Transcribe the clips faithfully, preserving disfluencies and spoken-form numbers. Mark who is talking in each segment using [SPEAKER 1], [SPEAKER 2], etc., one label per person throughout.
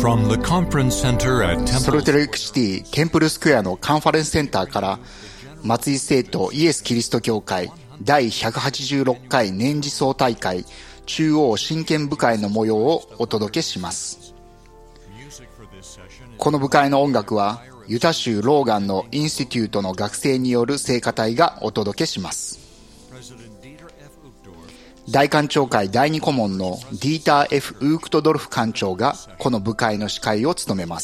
[SPEAKER 1] From the conference center at
[SPEAKER 2] ソル
[SPEAKER 1] Temple
[SPEAKER 2] トレイクシティテンプルスクエアのカンファレンスセンターから松井生徒イエス・キリスト教会だいひゃくはちじゅうろっかい年次総大会中央真剣部会の模様をお届けします。この部会の音楽はユタ州ローガンのインスティテュートの学生による聖歌隊がお届けします。大館長会第二顧問のディーター・ F ・ウークトドルフ館長がこの部会の司会を務めます。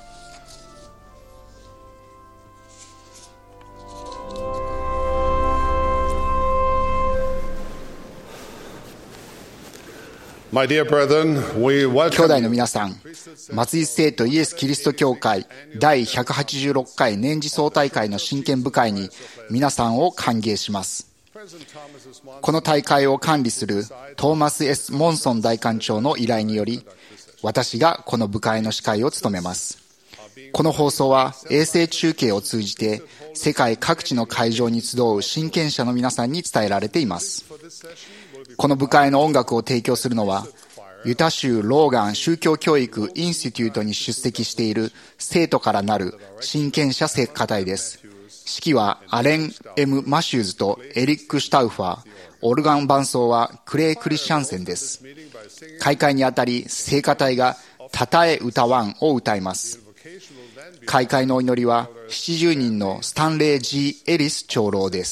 [SPEAKER 3] My dear brethren, we
[SPEAKER 2] 兄
[SPEAKER 3] welcome
[SPEAKER 2] 弟の皆さん、松井生徒イエス・キリスト教会だいひゃくはちじゅうろっかい年次総大会の真剣部会に皆さんを歓迎します。この大会を管理するトーマス・ S ・モンソン大館長の依頼により、私がこの部会の司会を務めます。この放送は衛星中継を通じて世界各地の会場に集う親権者の皆さんに伝えられています。この部会の音楽を提供するのはユタ州ローガン宗教教育インスティテュートに出席している生徒からなる親権者聖歌隊です。指揮はアレン・ M ・マシューズとエリック・シュタウファー、オルガン伴奏はクレイ・クリシャンセンです。開会にあたり聖歌隊がたたえ歌わんを歌います。開会のお祈りはななじゅうにんのスタンレー・ G ・エリス長老です。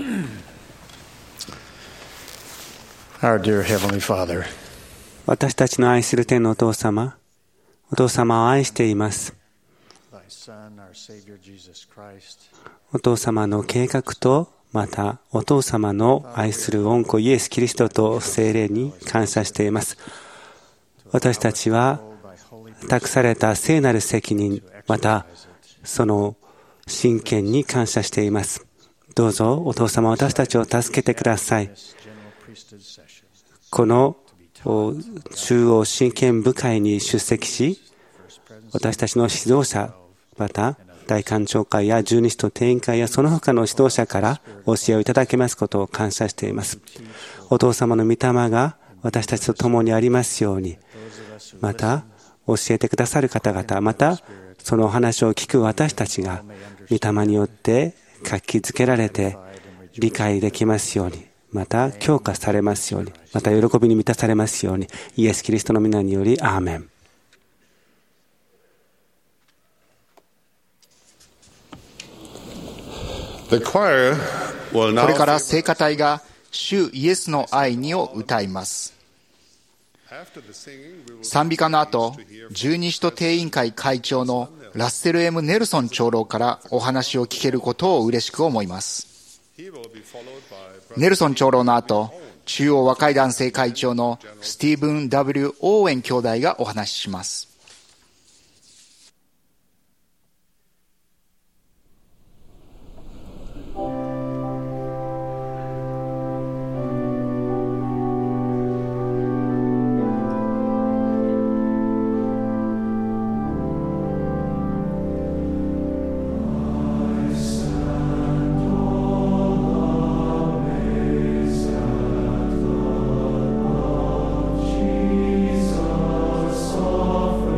[SPEAKER 3] Our dear Heavenly Father,
[SPEAKER 4] 私たちの愛する天のお父様、お父様を愛しています。お父様の計画と、またお父様の愛する御子イエス・キリストと聖霊に感謝しています。私たちは託された聖なる責任、またその真剣に感謝しています。どうぞお父様、私たちを助けてください。この中央真剣部会に出席し、私たちの指導者、また大官庁会や十二使徒定員会やその他の指導者から教えをいただけますことを感謝しています。お父様の御霊が私たちと共にありますように、また教えてくださる方々、またそのお話を聞く私たちが御霊によって活気づけられて理解できますように、また強化されますように、また喜びに満たされますように、イエス・キリストの皆によりアーメン。
[SPEAKER 2] これから聖歌隊が主イエスの愛にを歌います。賛美歌の後、十二使徒定員会会長のラッセル M ネルソン長老からお話を聞けることを嬉しく思います。ネルソン長老の後、中央和解男性会長のスティーブン ダブリュー オーウェン兄弟がお話しします。
[SPEAKER 5] Jesus, suffer.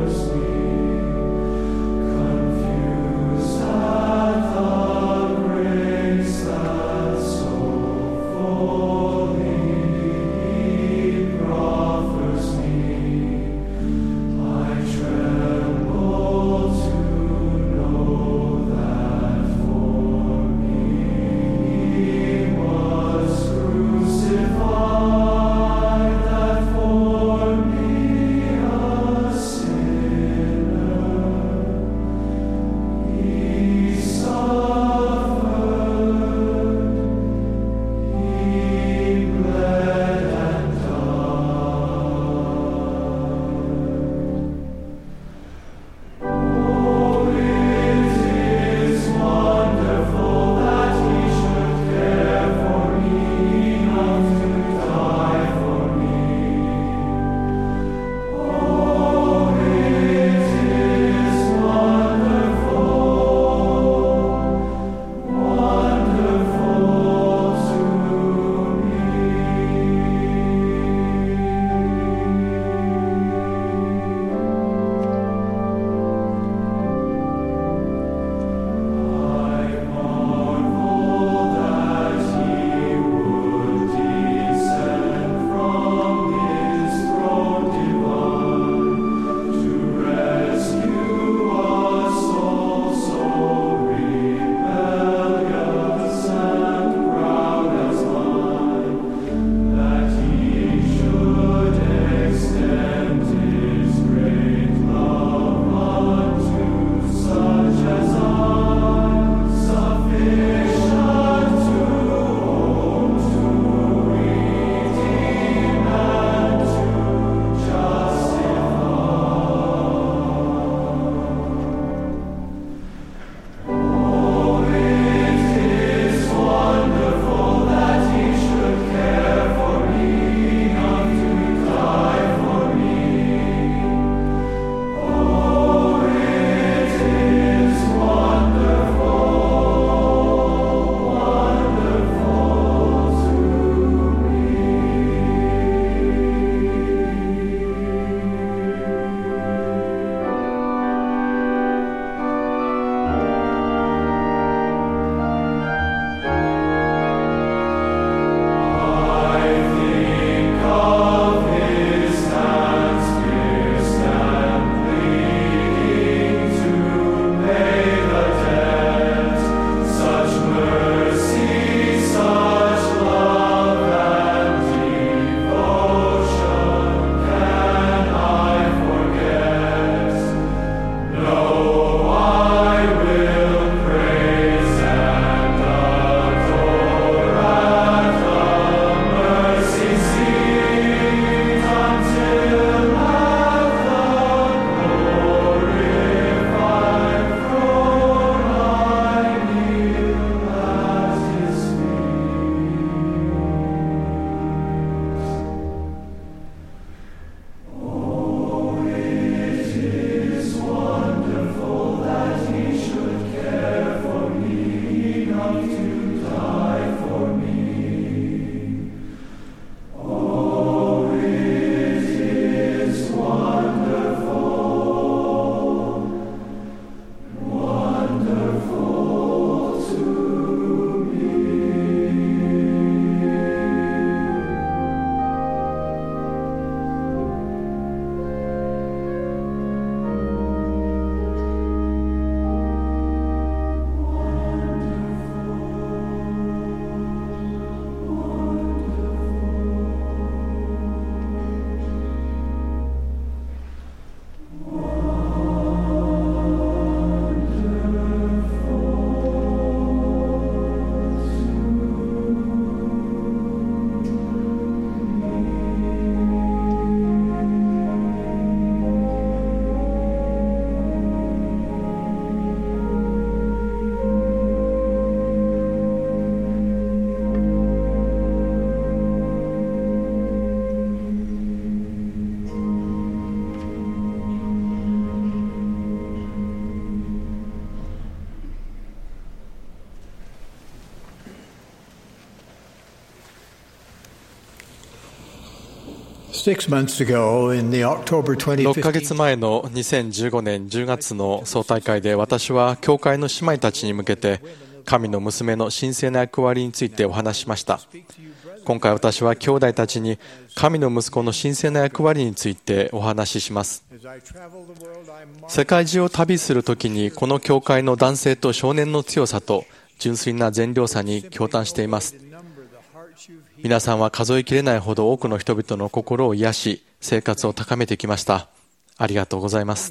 [SPEAKER 5] ろっかげつまえのにせんじゅうごねんじゅうがつの総大会で、私は教会の姉妹たちに向けて神の娘の神聖な役割についてお話しました。今回私は兄弟たちに神の息子の神聖な役割についてお話しします。世界中を旅するときに、この教会の男性と少年の強さと純粋な善良さに驚嘆しています。皆さんは数えきれないほど多くの人々の心を癒し、生活を高めてきました。ありがとうございます。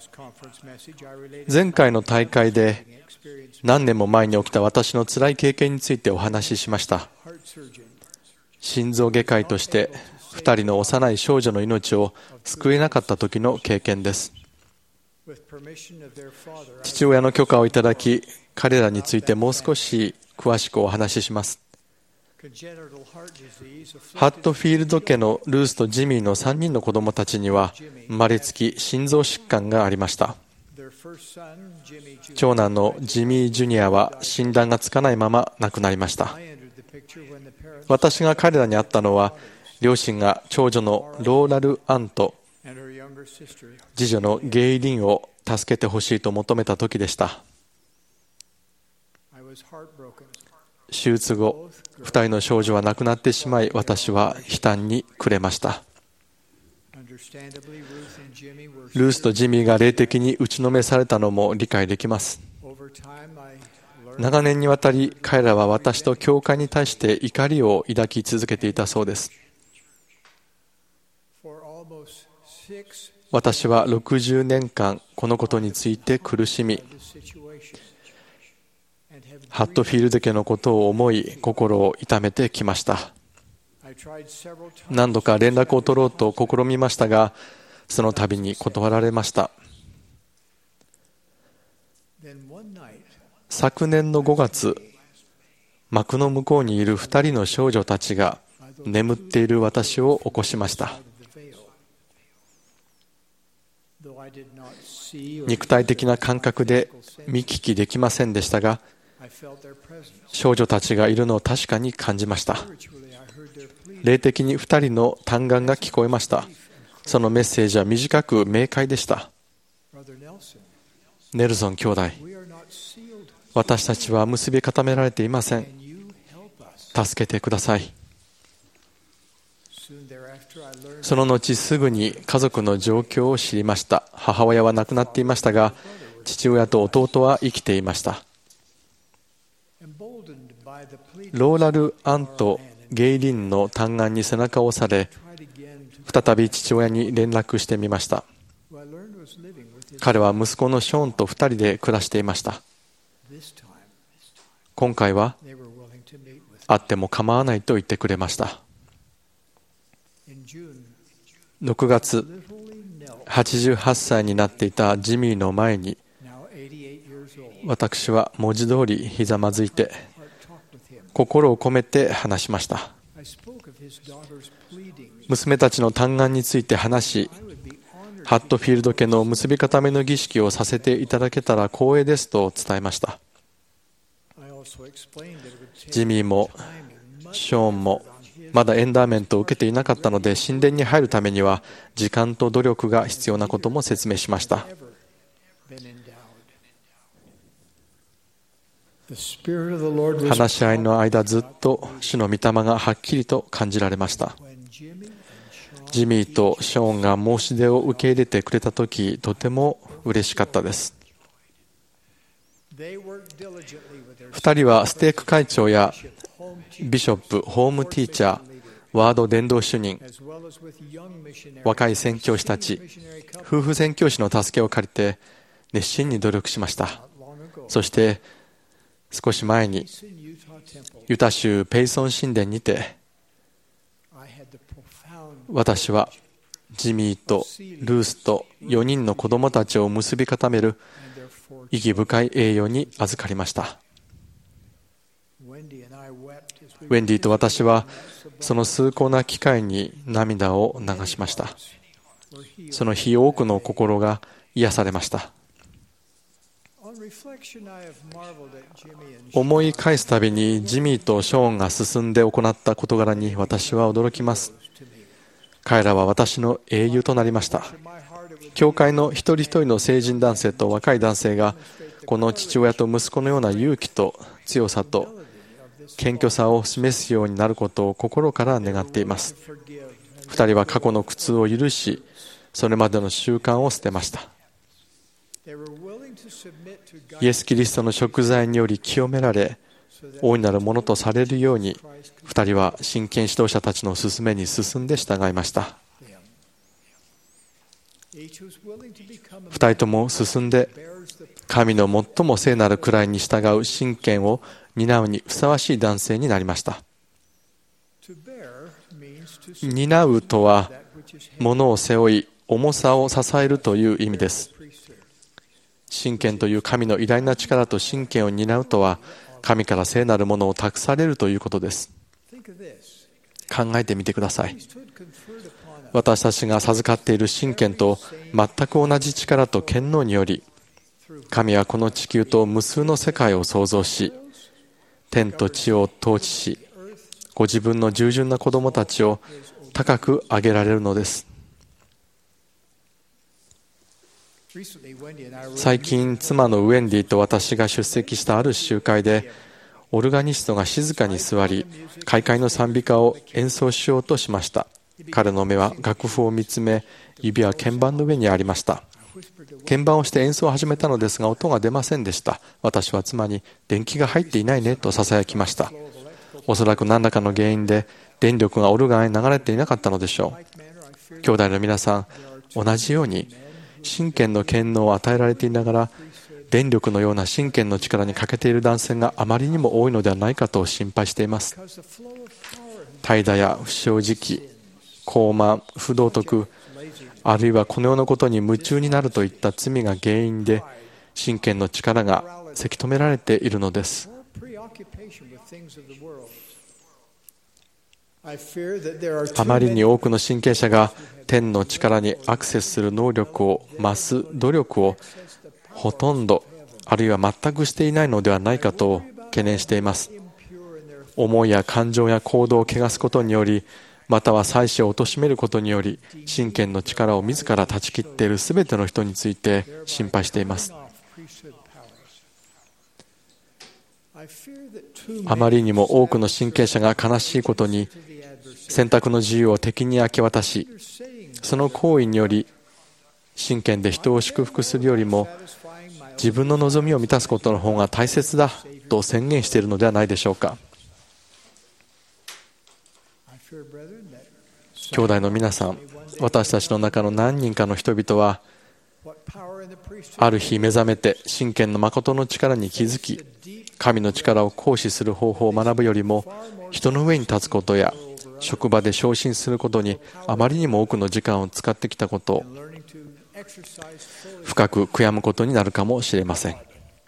[SPEAKER 5] 前回の大会で何年も前に起きた私の辛い経験についてお話ししました。心臓外科医としてふたりの幼い少女の命を救えなかった時の経験です。父親の許可をいただき、彼らについてもう少し詳しくお話しします。ハットフィールド家のルースとジミーのさんにんの子供たちには生まれつき心臓疾患がありました。長男のジミー・ジュニアは診断がつかないまま亡くなりました。私が彼らに会ったのは、両親が長女のローラル・アンと次女のゲイリンを助けてほしいと求めた時でした。手術後、ふたりの少女は亡くなってしまい、私は悲嘆に暮れました。ルースとジミーが霊的に打ちのめされたのも理解できます。長年にわたり彼らは私と教会に対して怒りを抱き続けていたそうです。私はろくじゅうねんかんこのことについて苦しみ、ハットフィールド家のことを思い、心を痛めてきました。何度か連絡を取ろうと試みましたが、その度に断られました。昨年のごがつ、幕の向こうにいるふたりの少女たちが眠っている私を起こしました。肉体的な感覚で見聞きできませんでしたが、少女たちがいるのを確かに感じました。霊的にふたりの嘆願が聞こえました。そのメッセージは短く明快でした。ネルソン兄弟、私たちは結び固められていません。助けてください。その後すぐに家族の状況を知りました。母親は亡くなっていましたが、父親と弟は生きていました。ローラル・アンとゲイリンの嘆願に背中を押され、再び父親に連絡してみました。彼は息子のショーンとふたりで暮らしていました。今回は会っても構わないと言ってくれました。ろくがつ、はちじゅうはっさいになっていたジミーの前に、私は文字通りひざまずいて、心を込めて話しました。娘たちの嘆願について話し、ハットフィールド家の結び固めの儀式をさせていただけたら光栄ですと伝えました。ジミーもショーンもまだエンダーメントを受けていなかったので、神殿に入るためには時間と努力が必要なことも説明しました。話し合いの間、ずっと主の御霊がはっきりと感じられました。ジミーとショーンが申し出を受け入れてくれたとき、とても嬉しかったです。ふたりはステーク会長やビショップ、ホームティーチャー、ワード伝道主任、若い宣教師たち、夫婦宣教師の助けを借りて熱心に努力しました。そして少し前にユタ州ペイソン神殿にて、私はジミーとルースとよにんの子供たちを結び固める意義深い栄誉に預かりました。ウェンディと私はその崇高な機会に涙を流しました。その日、多くの心が癒されました。思い返すたびにジミーとショーンが進んで行った事柄に私は驚きます。 彼らは私の英雄となりました。教会の一人一人の成人男性と若い男性がこの父親と息子のような勇気と強さと謙虚さを示すようになることを心から願っています。二人は過去の苦痛を許し、それまでの習慣を捨てました。イエス・キリストの贖罪により清められ、大いなるものとされるように、二人は真剣指導者たちの勧めに進んで従いました。二人とも進んで、神の最も聖なる位に従う真剣を担うにふさわしい男性になりました。担うとは、物を背負い、重さを支えるという意味です。真剣という神の偉大な力と真剣を担うとは、神から聖なるものを託されるということです。考えてみてください。私たちが授かっている真剣と全く同じ力と権能により、神はこの地球と無数の世界を創造し、天と地を統治し、ご自分の従順な子供たちを高く上げられるのです。最近、妻のウェンディと私が出席したある集会で、オルガニストが静かに座り、開会の賛美歌を演奏しようとしました。彼の目は楽譜を見つめ、指は鍵盤の上にありました。鍵盤をして演奏を始めたのですが、音が出ませんでした。私は妻に、電気が入っていないねと囁きました。おそらく何らかの原因で電力がオルガンへ流れていなかったのでしょう。兄弟の皆さん、同じように真剣の権能を与えられていながら、電力のような真剣の力に欠けている男性があまりにも多いのではないかと心配しています。怠惰や不正直、傲慢、不道徳、あるいはこの世のことに夢中になるといった罪が原因で、真剣の力がせき止められているのです。あまりに多くの神経者が天の力にアクセスする能力を増す努力をほとんどあるいは全くしていないのではないかと懸念しています。思いや感情や行動を汚すことにより、または祭司を貶めることにより、真剣の力を自ら断ち切っているすべての人について心配しています。あまりにも多くの神経者が悲しいことに、選択の自由を敵に明け渡し、その行為により真剣で人を祝福するよりも、自分の望みを満たすことの方が大切だと宣言しているのではないでしょうか。兄弟の皆さん、私たちの中の何人かの人々は、ある日目覚めて真剣の誠の力に気づき、神の力を行使する方法を学ぶよりも、人の上に立つことや職場で昇進することにあまりにも多くの時間を使ってきたことを深く悔やむことになるかもしれません。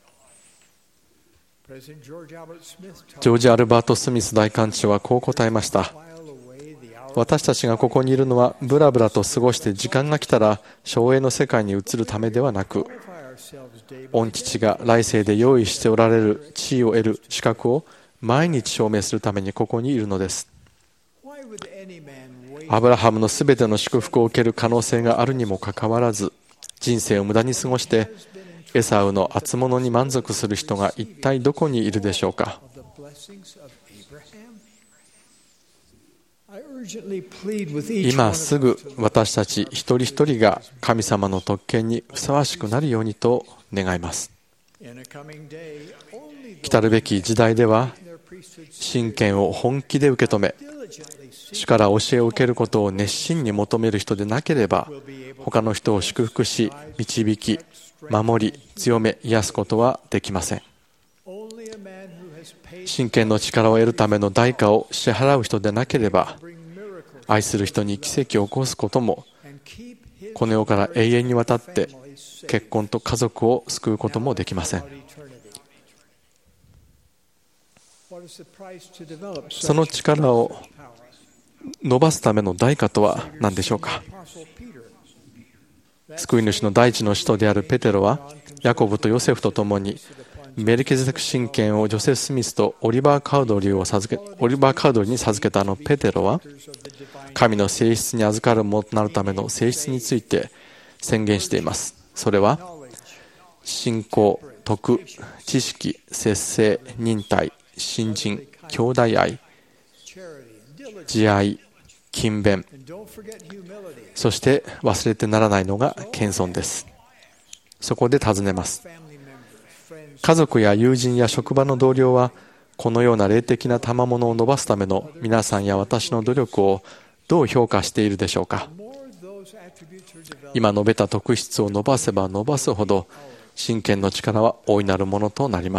[SPEAKER 5] ジョージ・アルバート・スミス大監事はこう答えました。私たちがここにいるのはブラブラと過ごして時間が来たら昭栄の世界に移るためではなく、御父が来世で用意しておられる地位を得る資格を毎日証明するためにここにいるのです。アブラハムのすべての祝福を受ける可能性があるにもかかわらず、人生を無駄に過ごしてエサウの厚物に満足する人が一体どこにいるでしょうか。今すぐ私たち一人一人が神様の特権にふさわしくなるようにと願います。来るべき時代では、真剣を本気で受け止め、主から教えを受けることを熱心に求める人でなければ、他の人を祝福し、導き、守り、強め、癒すことはできません。真剣の力を得るための代価を支払う人でなければ、愛する人に奇跡を起こすことも、この世から永遠にわたって結婚と家族を救うこともできません。その力を伸ばすための代価とは何でしょうか。救い主の第一の使徒であるペテロは、ヤコブとヨセフと共にメルキゼデク神権をジョセフ・スミスとオリバー・カウドリーを授けオリバー・カウドリーに授けたあのペテロは、 神の性質に預かるものとなるための性質について宣言しています。それは信仰、徳、知識、節制、忍耐、信心、兄弟愛、慈愛、勤勉、そして忘れてならないのが謙遜です。そこで尋ねます。家族や友人や職場の同僚はこのような霊的な賜物を伸ばすための皆さんや私の努力をどう評価しているでしょうか。今述べた特質を伸ばせば伸ばすほど信玄の力は大いなるものとなります。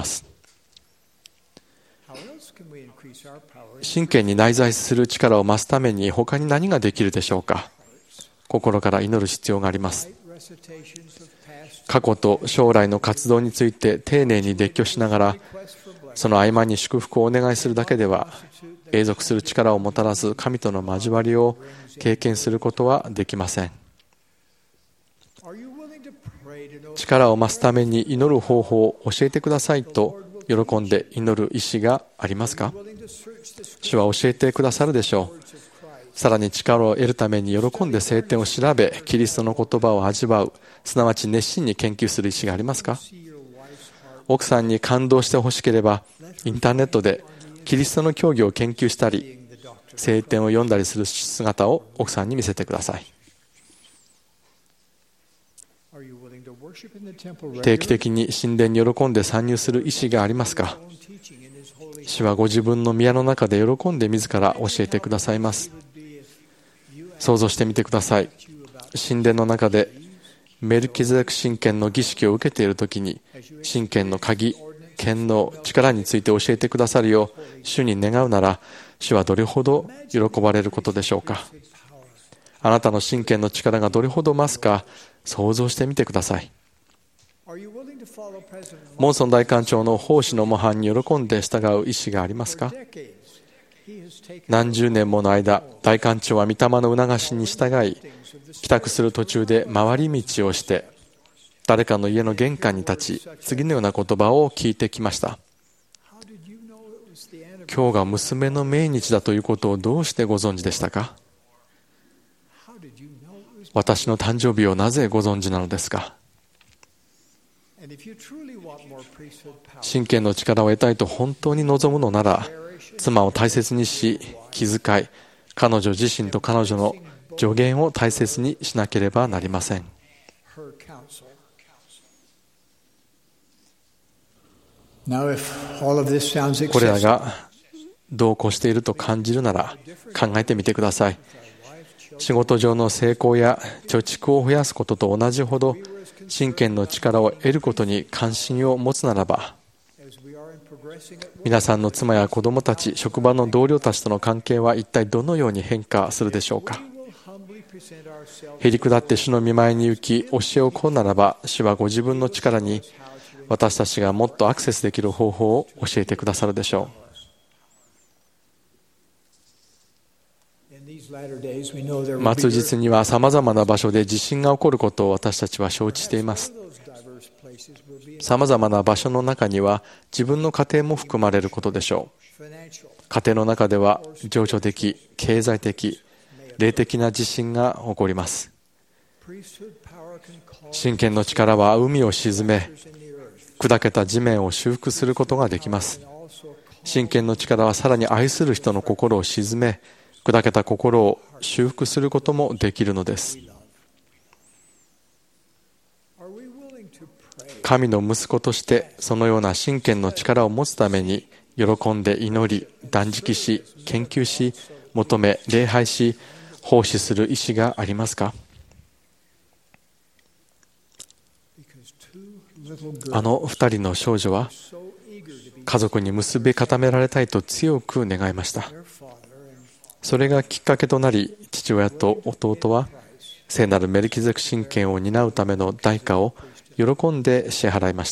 [SPEAKER 5] 信玄に内在する力を増すために他に何ができるでしょうか。心から祈る必要があります。過去と将来の活動について丁寧に列挙しながら、その合間に祝福をお願いするだけでは永続する力をもたらす神との交わりを経験することはできません。力を増すために祈る方法を教えてくださいと喜んで祈る意思がありますか。主は教えてくださるでしょう。さらに力を得るために喜んで聖典を調べ、キリストの言葉を味わう、すなわち熱心に研究する意思がありますか。奥さんに感動してほしければ、インターネットでキリストの教義を研究したり、聖典を読んだりする姿を奥さんに見せてください。定期的に神殿に喜んで参入する意思がありますか。主はご自分の宮の中で喜んで自ら教えてくださいます。想像してみてください。神殿の中でメルキゼデク神権の儀式を受けているときに、神権の鍵、権能、力について教えてくださるよう主に願うなら、主はどれほど喜ばれることでしょうか。あなたの神権の力がどれほど増すか想像してみてください。モンソン大官長の奉仕の模範に喜んで従う意思がありますか。何十年もの間、大官長は御霊の促しに従い、帰宅する途中で回り道をして、誰かの家の玄関に立ち、次のような言葉を聞いてきました。今日が娘の命日だということをどうしてご存知でしたか。私の誕生日をなぜご存知なのですか。神権の力を得たいと本当に望むのなら、妻を大切にし、気遣い、彼女自身と彼女の助言を大切にしなければなりません。これらが同行していると感じるなら考えてみてください。仕事上の成功や貯蓄を増やすことと同じほど神権の力を得ることに関心を持つならば、皆さんの妻や子供たち、職場の同僚たちとの関係は一体どのように変化するでしょうか。へりくだって主の御前に行き教えを請うならば、主はご自分の力に私たちがもっとアクセスできる方法を教えてくださるでしょう。末日にはさまざまな場所で地震が起こることを私たちは承知しています。さまざまな場所の中には自分の家庭も含まれることでしょう。家庭の中では情緒的、経済的、霊的な地震が起こります。神権の力は海を沈め、砕けた地面を修復することができます。神権の力はさらに愛する人の心を沈め、砕けた心を修復することもできるのです。神の息子としてそのような神権の力を持つために喜んで祈り、断食し、研究し、求め、礼拝し、奉仕する意思がありますか。あの二人の少女は家族に結び固められたいと強く願いました。それがきっかけとなり、父親と弟は聖なるメルキゼデク神権を担うための代価を喜んで支払いました。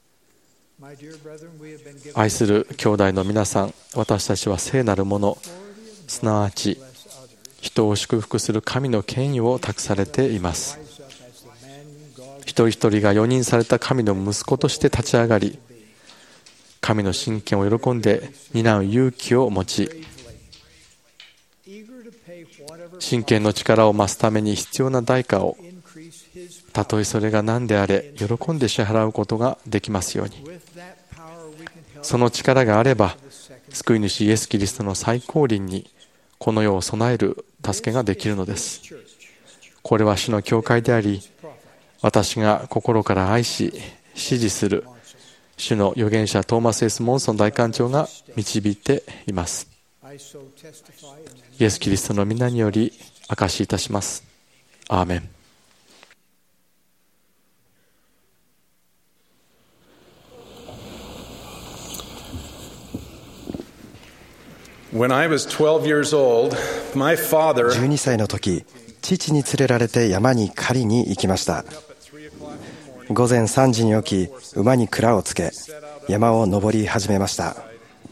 [SPEAKER 5] 愛する兄弟の皆さん、私たちは聖なるもの、すなわち人を祝福する神の権威を託されています。一人一人が預任された神の息子として立ち上がり、神の神権を喜んで担う勇気を持ち、 真剣の力を増すために必要な代価を、たとえそれが何であれ喜んで支払うことができますように。その力があれば、救い主イエス・キリストの最高臨にこの世を備える助けができるのです。これは主の教会であり、私が心から愛し支持する主の預言者トーマス・エス・モンソン大官長が導いています。イエス・キリストの皆により証しいたします。アーメン。
[SPEAKER 3] When I was twelve years old, my father
[SPEAKER 6] じゅうにさいの時、父に連れられて山に狩りに行きました。午前さんじに起き、馬に鞍をつけ、山を登り始めました。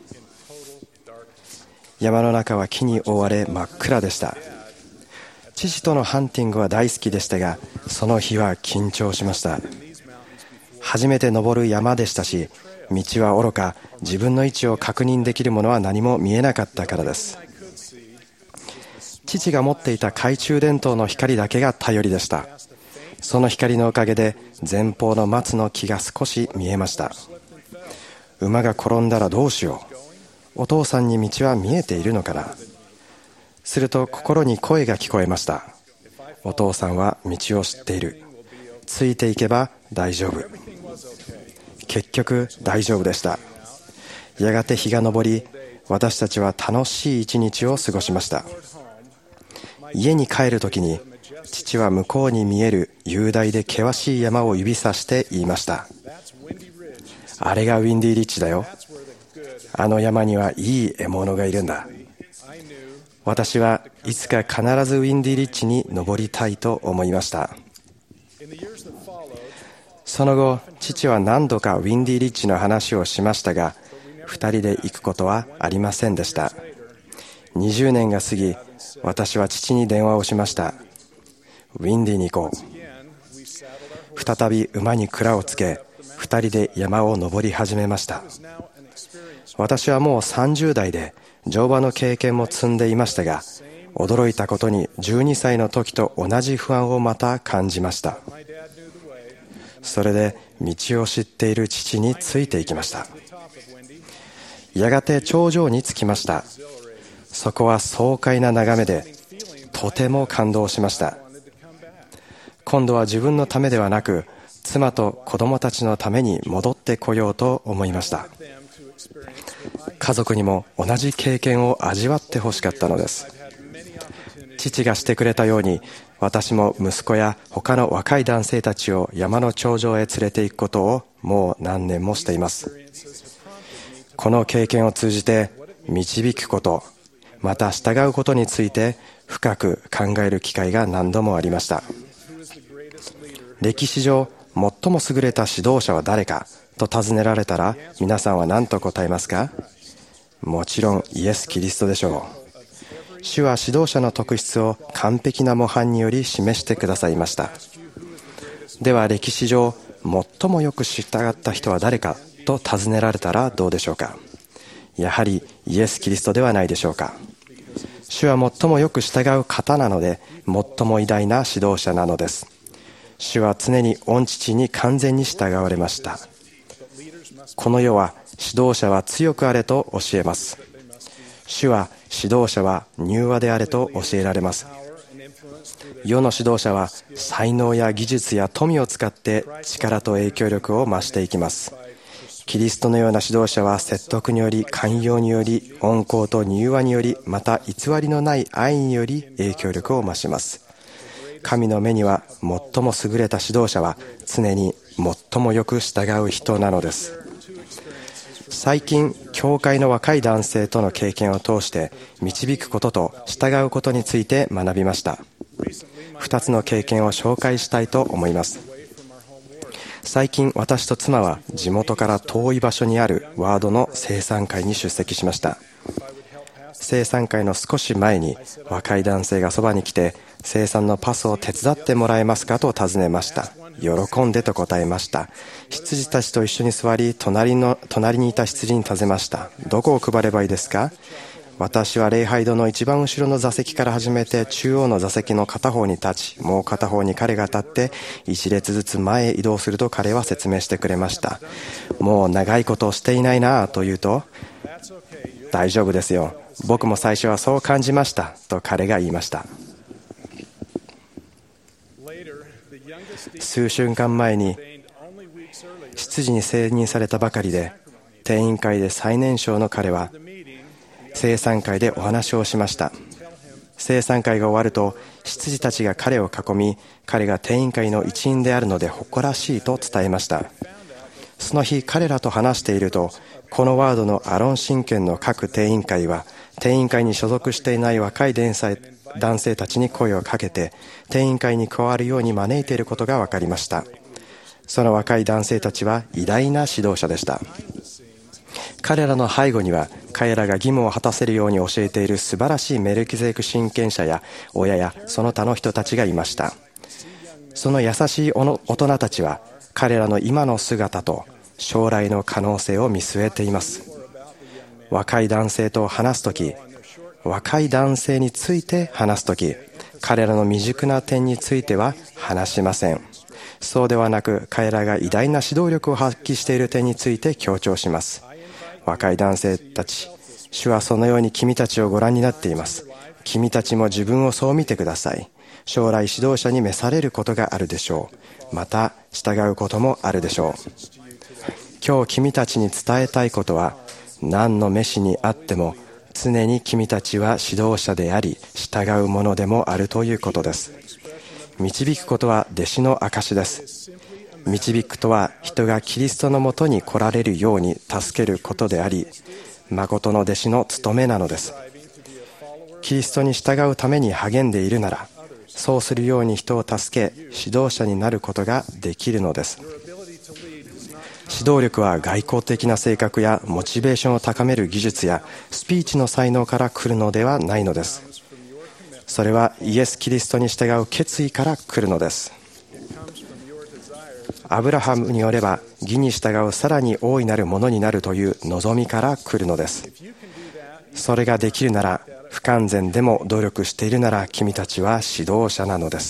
[SPEAKER 6] 山の中は木に覆われ真っ暗でした。父とのハンティングは大好きでしたが、その日は緊張しました。初めて登る山でしたし、道はおろか、自分の位置を確認できるものは何も見えなかったからです。父が持っていた懐中電灯の光だけが頼りでした。その光のおかげで前方の松の木が少し見えました。馬が転んだらどうしよう。お父さんに道は見えているのかな。すると心に声が聞こえました。お父さんは道を知っている。ついていけば大丈夫。結局大丈夫でした。やがて日が昇り、私たちは楽しい一日を過ごしました。家に帰るときに、父は向こうに見える雄大で険しい山を指さして言いました。あれがウィンディーリッジだよ。あの山にはいい獲物がいるんだ。私はいつか必ずウィンディーリッジに登りたいと思いました。その後、父は何度かウィンディーリッジの話をしましたが、二人で行くことはありませんでした。にじゅうねんが過ぎ、私は父に電話をしました。ウィンディーに行こう。再び馬に鞍をつけ、二人で山を登り始めました。私はもうさんじゅう代で乗馬の経験も積んでいましたが、驚いたことにじゅうにさいの時と同じ不安をまた感じました。それで道を知っている父についていきました。やがて頂上に着きました。そこは爽快な眺めで、とても感動しました。今度は自分のためではなく、妻と子供たちのために戻ってこようと思いました。家族にも同じ経験を味わってほしかったのです。父がしてくれたように、私も息子や他の若い男性たちを山の頂上へ連れて行くことをもう何年もしています。この経験を通じて導くこと、また従うことについて深く考える機会が何度もありました。歴史上最も優れた指導者は誰かと尋ねられたら、皆さんは何と答えますか？もちろんイエス・キリストでしょう。主は指導者の特質を完璧な模範により示してくださいました。では歴史上最もよく従った人は誰かと尋ねられたらどうでしょうか？やはりイエス・キリストではないでしょうか。主は最もよく従う方なので、最も偉大な指導者なのです。主は常に御父に完全に従われました。この世は指導者は強くあれと教えます。主は指導者は柔和であれと教えられます。世の指導者は才能や技術や富を使って力と影響力を増していきます。キリストのような指導者は説得により、寛容により、温厚と柔和により、また偽りのない愛により影響力を増します。神の目には最も優れた指導者は常に最もよく従う人なのです。最近、教会の若い男性との経験を通して導くことと従うことについて学びました。二つの経験を紹介したいと思います。最近、私と妻は地元から遠い場所にあるワードの生産会に出席しました。生産会の少し前に若い男性がそばに来て、生産のパスを手伝ってもらえますかと尋ねました。喜んでと答えました。羊たちと一緒に座り、隣の隣にいた羊に尋ねました。どこを配ればいいですか？ 私は礼拝堂の一番後ろの座席から始めて、中央の座席の片方に立ち、もう片方に彼が立って一列ずつ前へ移動すると彼は説明してくれました。もう長いことをしていないなと言うと、大丈夫ですよ、僕も最初はそう感じましたと彼が言いました。数週間前に執事に選任されたばかりで、定員会で最年少の彼は聖餐会でお話をしました。聖餐会が終わると執事たちが彼を囲み、彼が定員会の一員であるので誇らしいと伝えました。その日彼らと話していると、このワードのアロン神権の各定員会は定員会に所属していない若い男性たちに声をかけて定員会に加わるように招いていることが分かりました。その若い男性たちは偉大な指導者でした。彼らの背後には彼らが義務を果たせるように教えている素晴らしいメルキゼデク親権者や親やその他の人たちがいました。その優しい大人たちは彼らの今の姿と将来の可能性を見据えています。若い男性と話すとき、若い男性について話すとき、彼らの未熟な点については話しません。そうではなく、彼らが偉大な指導力を発揮している点について強調します。若い男性たち、主はそのように君たちをご覧になっています。君たちも自分をそう見てください。将来指導者に召されることがあるでしょう。また従うこともあるでしょう。今日君たちに伝えたいことは、何の召しにあっても常に君たちは指導者であり従うものでもあるということです。導くことは弟子の証です。導くとは人がキリストのもとに来られるように助けることであり、誠の弟子の務めなのです。キリストに従うために励んでいるなら、そうするように人を助け指導者になることができるのです。指導力は外交的な性格やモチベーションを高める技術やスピーチの才能から来るのではないのです。それはイエス・キリストに従う決意から来るのです。アブラハムによれば、義に従うさらに大いなるものになるという望みから来るのです。それができるなら、不完全でも努力しているなら、君たちは指導者なのです。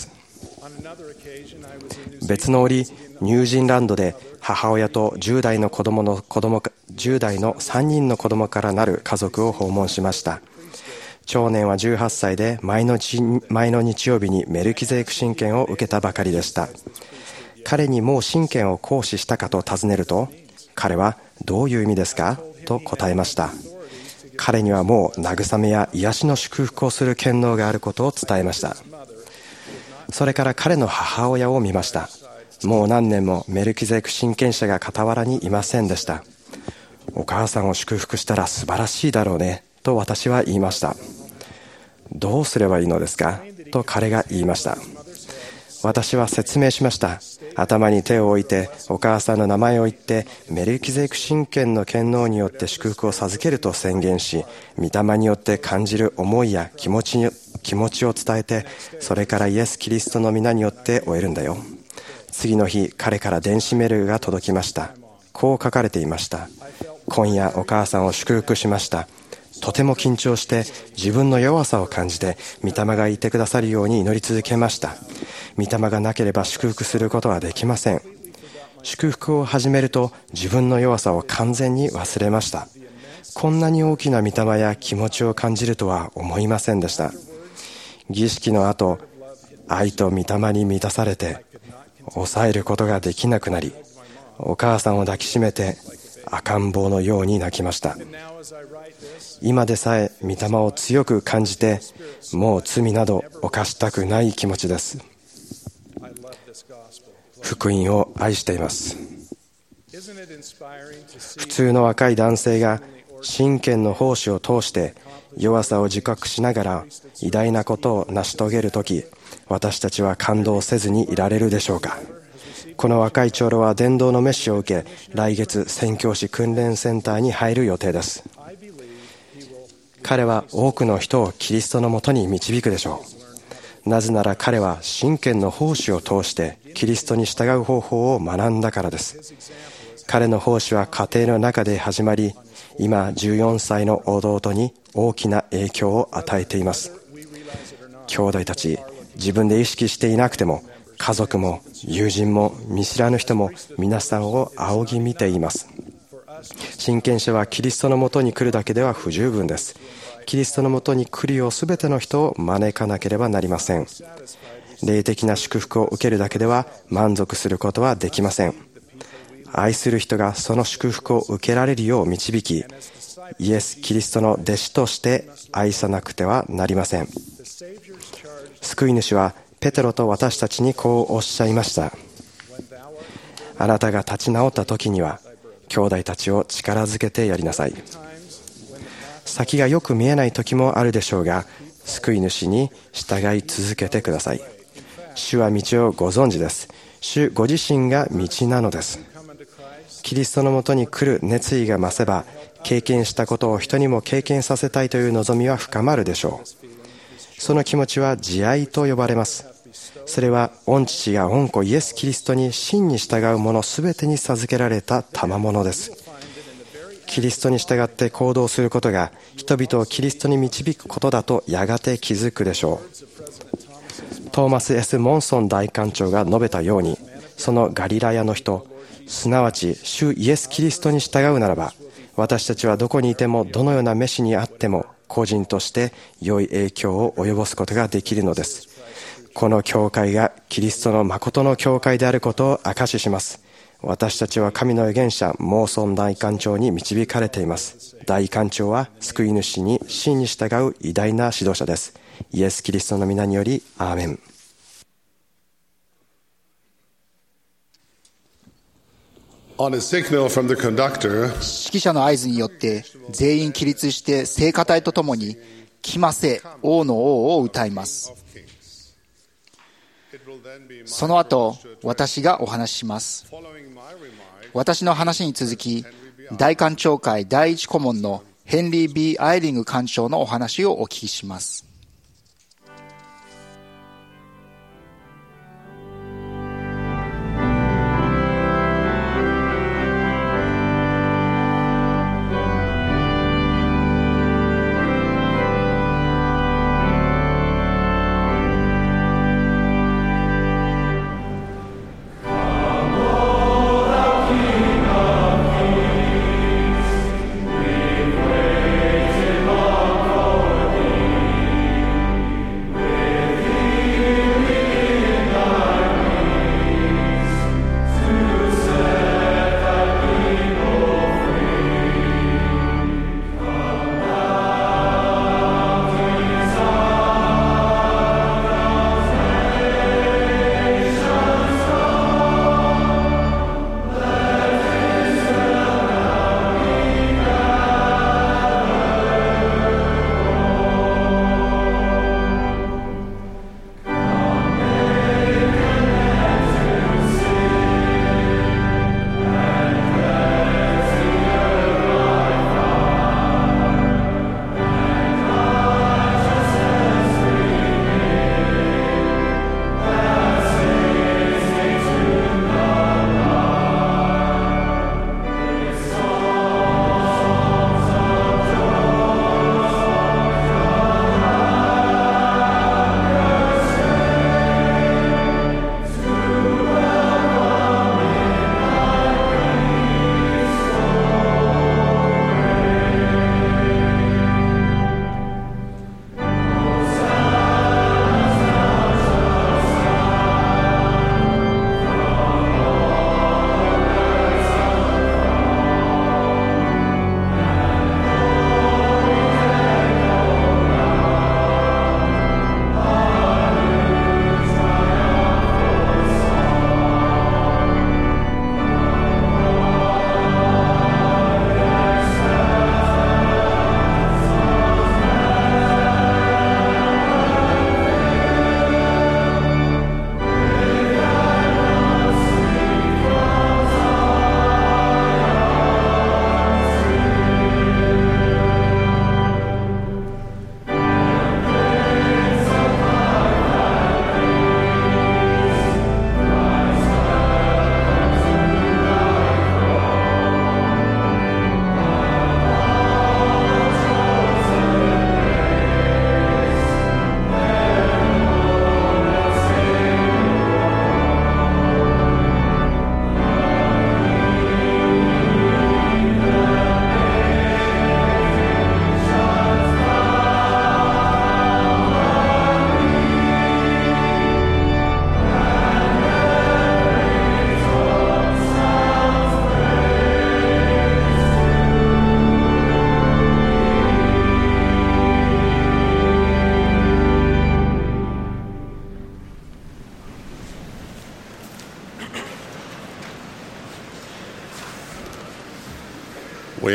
[SPEAKER 6] 別の折、ニュージーランドで母親とじゅう代の子供の子供じゅう代のさんにんの子供からなる家族を訪問しました。長年はじゅうはっさいで前の前の日曜日にメルキゼデク親権を受けたばかりでした。彼にもう親権を行使したかと尋ねると、彼はどういう意味ですかと答えました。彼にはもう慰めや癒しの祝福をする権能があることを伝えました。それから彼の母親を見ました。もう何年もメルキゼデク親権者が傍らにいませんでした。お母さんを祝福したら素晴らしいだろうねと私は言いました。どうすればいいのですかと彼が言いました。私は説明しました。頭に手を置いてお母さんの名前を言ってメルキゼデク親権の権能によって祝福を授けると宣言し、御霊によって感じる思いや気持ちに気持ちを伝えて、それからイエス・キリストの皆によって終えるんだよ。次の日、彼から電子メールが届きました。こう書かれていました。今夜お母さんを祝福しました。とても緊張して自分の弱さを感じて御霊がいてくださるように祈り続けました。御霊がなければ祝福することはできません。祝福を始めると自分の弱さを完全に忘れました。こんなに大きな御霊や気持ちを感じるとは思いませんでした。儀式の後、愛と御霊に満たされて抑えることができなくなり、お母さんを抱きしめて赤ん坊のように泣きました。今でさえ御霊を強く感じて、もう罪など犯したくない気持ちです。福音を愛しています。普通の若い男性が親権の奉仕を通して弱さを自覚しながら偉大なことを成し遂げるとき、私たちは感動せずにいられるでしょうか。この若い長老は伝道の召しを受け、来月宣教師訓練センターに入る予定です。彼は多くの人をキリストのもとに導くでしょう。なぜなら彼は親権の奉仕を通してキリストに従う方法を学んだからです。 彼の奉仕は家庭の中で始まり、今じゅうよんさいの弟に大きな影響を与えています。兄弟たち、自分で意識していなくても、家族も友人も見知らぬ人も皆さんを仰ぎ見ています。親権者はキリストのもとに来るだけでは不十分です。キリストのもとに来るようすべての人を招かなければなりません。霊的な祝福を受けるだけでは満足することはできません。愛する人がその祝福を受けられるよう導き、イエス・キリストの弟子として愛さなくてはなりません。救い主はペテロと私たちにこうおっしゃいました。あなたが立ち直った時には兄弟たちを力づけてやりなさい。先がよく見えない時もあるでしょうが、救い主に従い続けてください。主は道をご存知です。主ご自身が道なのです。キリストのもとに来る熱意が増せば、経験したことを人にも経験させたいという望みは深まるでしょう。その気持ちは慈愛と呼ばれます。それは御父や御子イエス・キリストに真に従う者すべてに授けられた賜物です。キリストに従って行動することが人々をキリストに導くことだとやがて気づくでしょう。トーマス S モンソン大官長が述べたように、そのガリラヤの人、すなわち主イエス・キリストに従うならば、私たちはどこにいてもどのような召しにあっても個人として良い影響を及ぼすことができるのです。この教会がキリストの誠の教会であることを証しします。私たちは神の預言者モーソン大官長に導かれています。大官長は救い主に真に従う偉大な指導者です。イエス・キリストの皆によりアーメン。
[SPEAKER 2] 指揮者の合図によって全員起立して聖歌隊とともに来ませ王の王を歌います。その後私がお話しします。私の話に続き、大官長会第一顧問のヘンリー・ B ・アイリング官長のお話をお聞きします。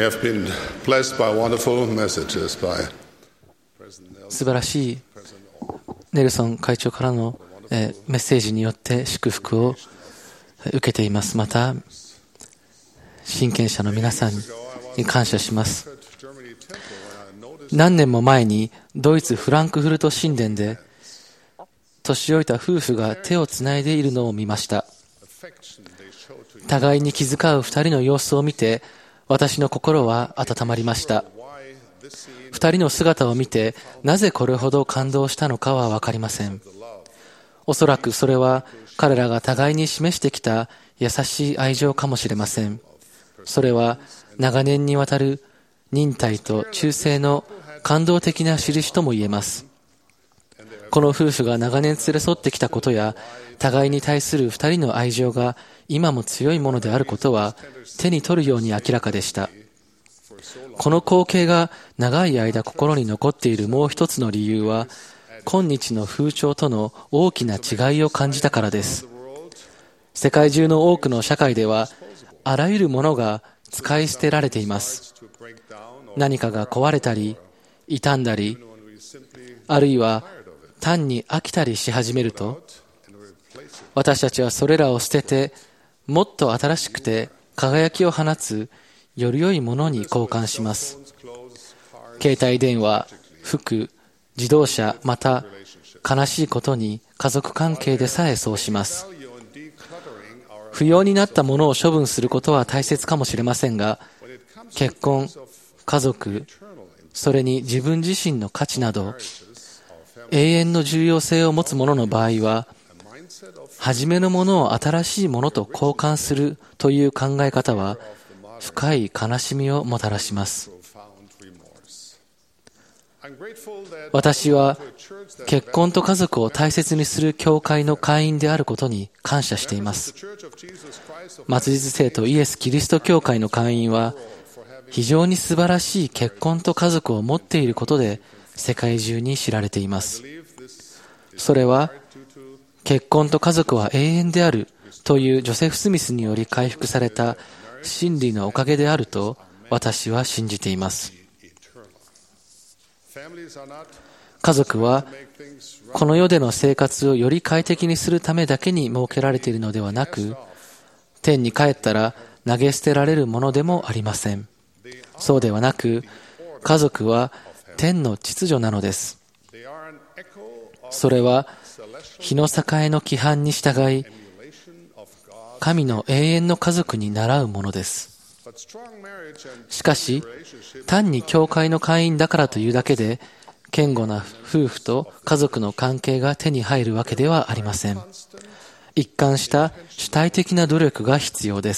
[SPEAKER 7] have been blessed by wonderful messages by
[SPEAKER 8] 素晴らしいネルソン会長からのメッセージによって祝福を受けています。また親権者の皆さんに感謝します。何年も前にドイツフランクフルト神殿で年老いた夫婦が手をつないでいるのを見ました。互いに気遣う二人の様子を見て私の心は温まりました。二人の姿を見てなぜこれほど感動したのかは分かりません。おそらくそれは彼らが互いに示してきた優しい愛情かもしれません。それは長年にわたる忍耐と忠誠の感動的な印とも言えます。この夫婦が長年連れ添ってきたことや互いに対する二人の愛情が今も強いものであることは手に取るように明らかでした。この光景が長い間心に残っているもう一つの理由は今日の風潮との大きな違いを感じたからです。世界中の多くの社会ではあらゆるものが使い捨てられています。何かが壊れたり傷んだりあるいは単に飽きたりし始めると私たちはそれらを捨ててもっと新しくて輝きを放つより良いものに交換します。携帯電話、服、自動車、また悲しいことに家族関係でさえそうします。不要になったものを処分することは大切かもしれませんが、結婚、家族、それに自分自身の価値など永遠の重要性を持つものの場合は、初めのものを新しいものと交換するという考え方は深い悲しみをもたらします。私は結婚と家族を大切にする教会の会員であることに感謝しています。末日聖徒イエス・キリスト教会の会員は非常に素晴らしい結婚と家族を持っていることで世界中に知られています。それは結婚と家族は永遠であるというジョセフ・スミスにより回復された真理のおかげであると私は信じています。家族はこの世での生活をより快適にするためだけに設けられているのではなく、天に帰ったら投げ捨てられるものでもありません。そうではなく、家族は天の秩序なのです。それは日の境の規範に従い、神の永遠の家族に倣うものです。しかし、単に教会の会員だからというだけで、堅固な夫婦と家族の関係が手に入るわけではありません。一貫した主体的な努力が必要です。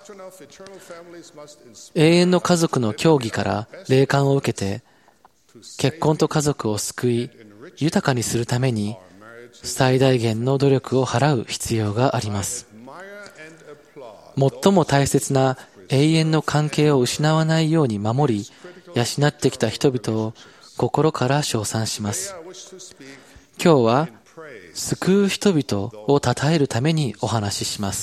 [SPEAKER 8] 永遠の家族の教義から霊感を受けて、結婚と家族を救い、豊かにするために、最大限の努力を払う必要があります。最も大切な永遠の関係を失わないように守り、養ってきた人々を心から称賛します。今日は救う人々を称えるためにお話しします。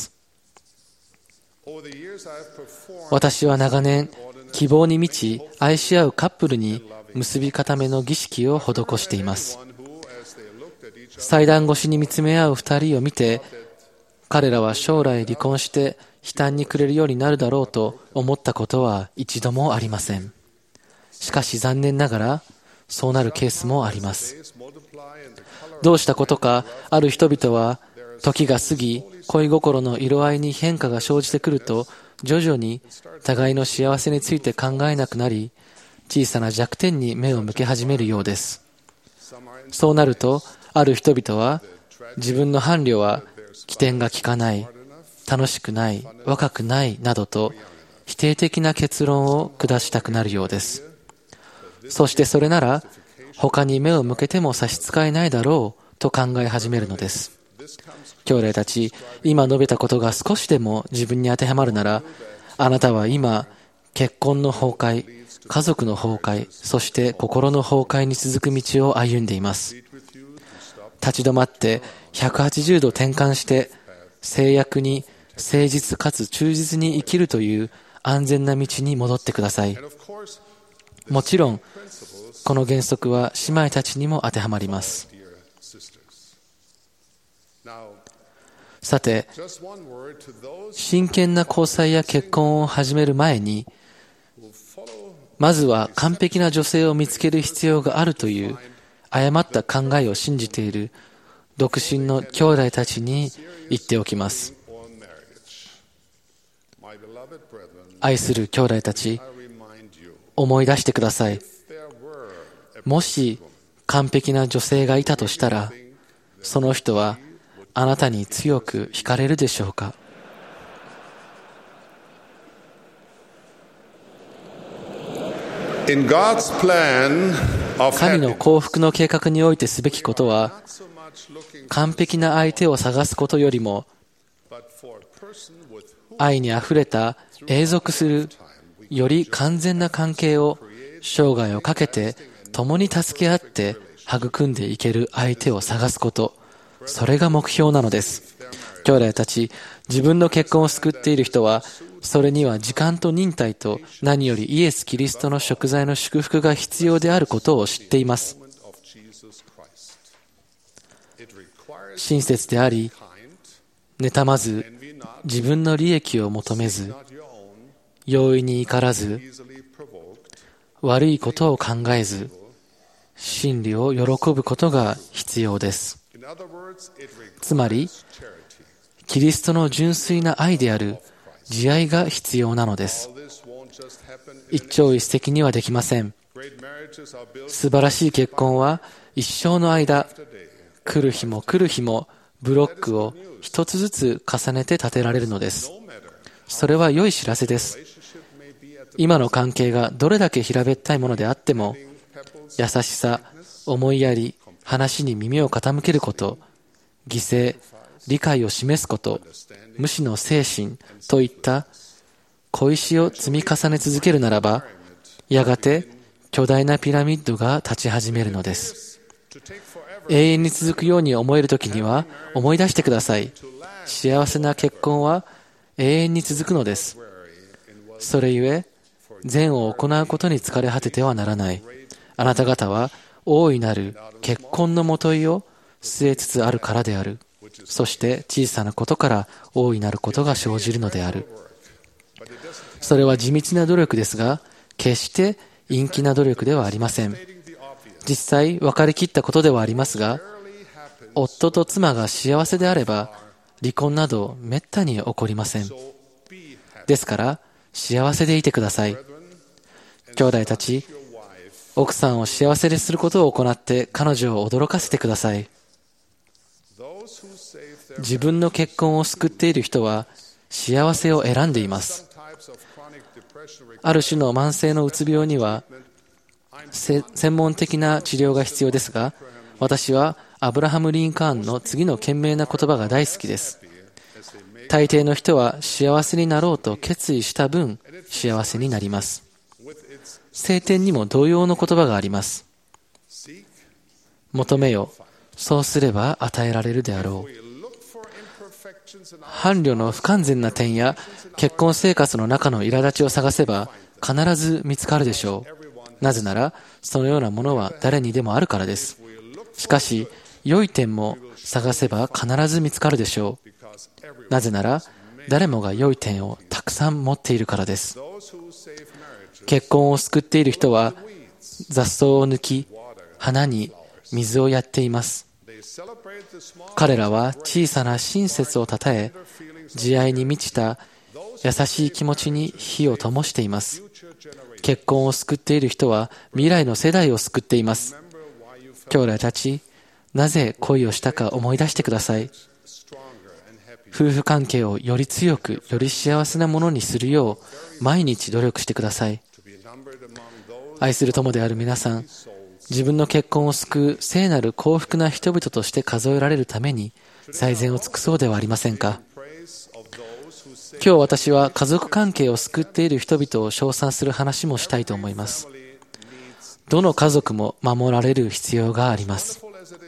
[SPEAKER 8] 私は長年、希望に満ち愛し合うカップルに結び固めの儀式を施しています。祭壇越しに見つめ合う二人を見て、彼らは将来離婚して悲嘆に暮れるようになるだろうと思ったことは一度もありません。しかし残念ながらそうなるケースもあります。どうしたことか、ある人々は時が過ぎ、恋心の色合いに変化が生じてくると、徐々に互いの幸せについて考えなくなり、小さな弱点に目を向け始めるようです。そうなると、ある人々は自分の伴侶は起点が効かない、楽しくない、若くないなどと否定的な結論を下したくなるようです。そしてそれなら他に目を向けても差し支えないだろうと考え始めるのです。兄弟たち、今述べたことが少しでも自分に当てはまるなら、あなたは今結婚の崩壊、家族の崩壊、そして心の崩壊に続く道を歩んでいます。立ち止まってひゃくはちじゅうど転換して制約に誠実かつ忠実に生きるという安全な道に戻ってください。もちろん、この原則は姉妹たちにも当てはまります。さて、真剣な交際や結婚を始める前に、まずは完璧な女性を見つける必要があるという誤った考えを信じている独身の兄弟たちに言っておきます。愛する兄弟たち、思い出してください。もし完璧な女性がいたとしたら、その人はあなたに強く惹かれるでしょうか。神の幸福の計画においてすべきことは、完璧な相手を探すことよりも、愛にあふれた永続するより完全な関係を生涯をかけて共に助け合って育んでいける相手を探すこと、それが目標なのです。兄弟たち、自分の結婚を救っている人は、それには時間と忍耐と何よりイエス・キリストの贖罪の祝福が必要であることを知っています。親切であり、妬まず、自分の利益を求めず、容易に怒らず、悪いことを考えず、真理を喜ぶことが必要です。つまり、キリストの純粋な愛である慈愛が必要なのです。一朝一夕にはできません。素晴らしい結婚は一生の間、来る日も来る日もブロックを一つずつ重ねて建てられるのです。それは良い知らせです。今の関係がどれだけ平べったいものであっても、優しさ、思いやり、話に耳を傾けること、犠牲、理解を示すこと、無視の精神といった小石を積み重ね続けるならば、やがて巨大なピラミッドが立ち始めるのです。永遠に続くように思えるときには思い出してください。幸せな結婚は永遠に続くのです。それゆえ、善を行うことに疲れ果ててはならない。あなた方は大いなる結婚のもといを据えつつあるからである。そして小さなことから大いなることが生じるのである。それは地道な努力ですが、決して陰気な努力ではありません。実際分かりきったことではありますが、夫と妻が幸せであれば離婚などめったに起こりません。ですから幸せでいてください。兄弟たち、奥さんを幸せにすることを行って彼女を驚かせてください。自分の結婚を救っている人は幸せを選んでいます。ある種の慢性のうつ病には専門的な治療が必要ですが、私はアブラハム・リンカーンの次の賢明な言葉が大好きです。大抵の人は幸せになろうと決意した分幸せになります。聖典にも同様の言葉があります。求めよ、そうすれば与えられるであろう。伴侶の不完全な点や結婚生活の中の苛立ちを探せば必ず見つかるでしょう。なぜならそのようなものは誰にでもあるからです。しかし良い点も探せば必ず見つかるでしょう。なぜなら誰もが良い点をたくさん持っているからです。結婚を救っている人は雑草を抜き花に水をやっています。彼らは小さな親切をたたえ、慈愛に満ちた優しい気持ちに火を灯しています。結婚を救っている人は未来の世代を救っています。兄弟たち、なぜ恋をしたか思い出してください。夫婦関係をより強く、より幸せなものにするよう毎日努力してください。愛する友である皆さん、自分の結婚を救う聖なる幸福な人々として数えられるために最善を尽くそうではありませんか。今日私は家族関係を救っている人々を称賛する話もしたいと思います。どの家族も守られる必要があります。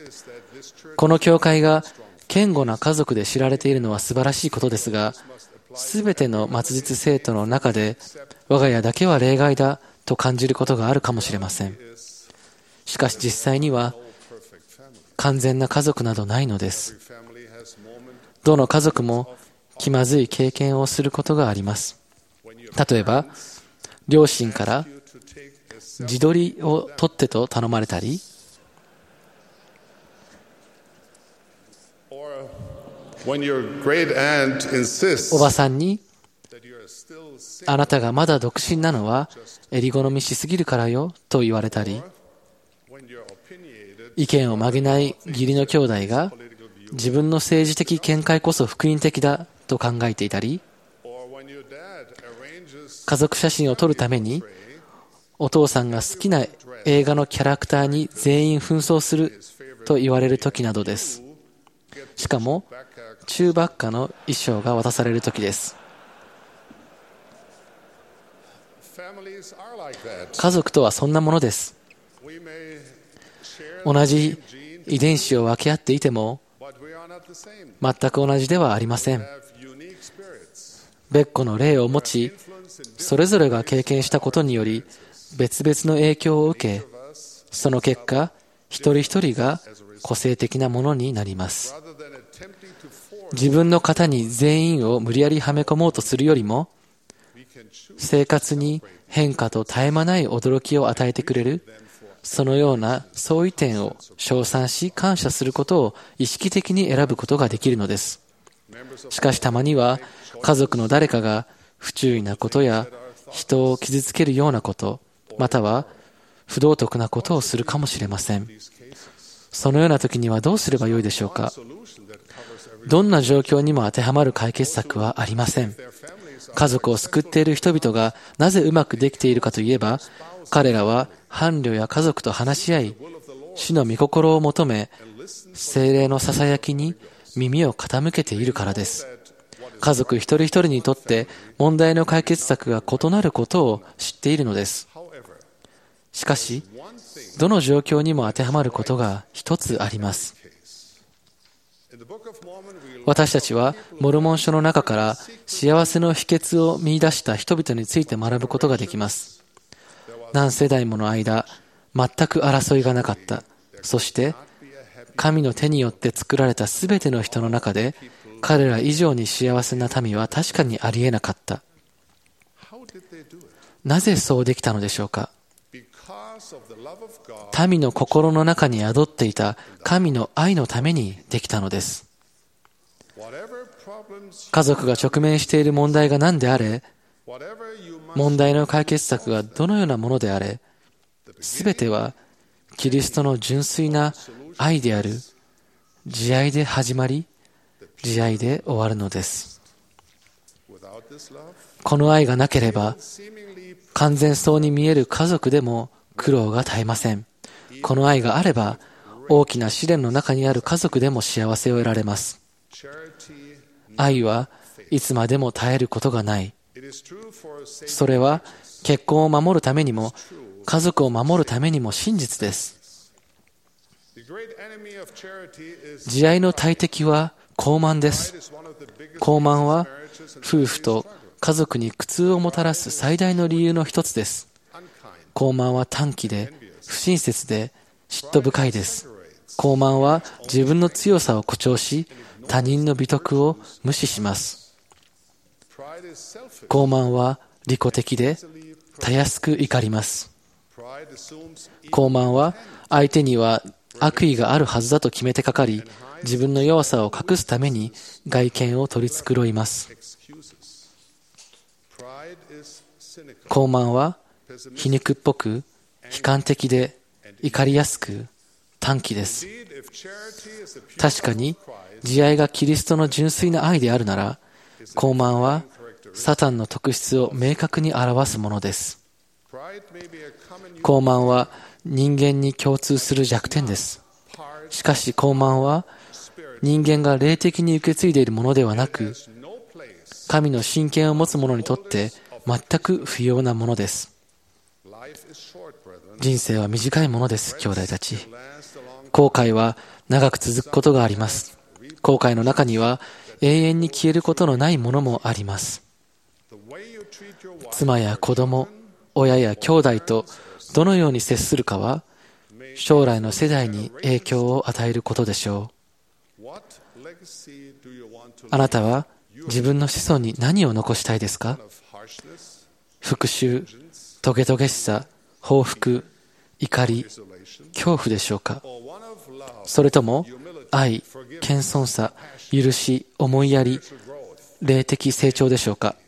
[SPEAKER 8] この教会が堅固な家族で知られているのは素晴らしいことですが、 すべての末日生徒の中で我が家だけは例外だと感じることがあるかもしれません。しかし実際には完全な家族などないのです。どの家族も気まずい経験をすることがあります。例えば、両親から自撮りを撮ってと頼まれたり、おばさんに、あなたがまだ独身なのは襟好みしすぎるからよと言われたり、意見を曲げない義理の兄弟が自分の政治的見解こそ福音的だと考えていたり、家族写真を撮るためにお父さんが好きな映画のキャラクターに全員扮装すると言われる時などです。しかも中ばっかの衣装が渡される時です。家族とはそんなものです。同じ遺伝子を分け合っていても全く同じではありません。別個の霊を持ち、それぞれが経験したことにより別々の影響を受け、その結果一人一人が個性的なものになります。自分の型に全員を無理やりはめ込もうとするよりも、生活に変化と絶え間ない驚きを与えてくれる、そのような相違点を称賛し感謝することを意識的に選ぶことができるのです。しかしたまには家族の誰かが不注意なことや人を傷つけるようなこと、または不道徳なことをするかもしれません。そのような時にはどうすればよいでしょうか。どんな状況にも当てはまる解決策はありません。家族を救っている人々がなぜうまくできているかといえば、彼らは伴侶や家族と話し合い、主の御心を求め、聖霊のささやきに耳を傾けているからです。家族一人一人にとって問題の解決策が異なることを知っているのです。しかし、どの状況にも当てはまることが一つあります。私たちはモルモン書の中から幸せの秘訣を見出した人々について学ぶことができます。何世代もの間、全く争いがなかった。そして、神の手によって作られたすべての人の中で、彼ら以上に幸せな民は確かにありえなかった。なぜそうできたのでしょうか。民の心の中に宿っていた神の愛のためにできたのです。家族が直面している問題が何であれ、問題の解決策がどのようなものであれ、すべてはキリストの純粋な愛である慈愛で始まり、慈愛で終わるのです。この愛がなければ、完全そうに見える家族でも苦労が絶えません。この愛があれば、大きな試練の中にある家族でも幸せを得られます。愛はいつまでも絶えることがない。それは結婚を守るためにも、家族を守るためにも真実です。慈愛の大敵は傲慢です。傲慢は夫婦と家族に苦痛をもたらす最大の理由の一つです。傲慢は短気で不親切で嫉妬深いです。傲慢は自分の強さを誇張し、他人の美徳を無視します。傲慢は利己的でたやすく怒ります。傲慢は相手には悪意があるはずだと決めてかかり、自分の弱さを隠すために外見を取り繕います。傲慢は皮肉っぽく悲観的で怒りやすく短気です。確かに慈愛がキリストの純粋な愛であるなら、傲慢はサタンの特質を明確に表すものです。傲慢は人間に共通する弱点です。しかし傲慢は人間が霊的に受け継いでいるものではなく、神の親権を持つ者にとって全く不要なものです。人生は短いものです、兄弟たち。後悔は長く続くことがあります。後悔の中には永遠に消えることのないものもあります。妻や子供、親や兄弟とどのように接するかは、将来の世代に影響を与えることでしょう。あなたは自分の子孫に何を残したいですか？復讐、トゲトゲしさ、報復、怒り、恐怖でしょうか？それとも愛、謙遜さ、許し、思いやり、霊的成長でしょうか？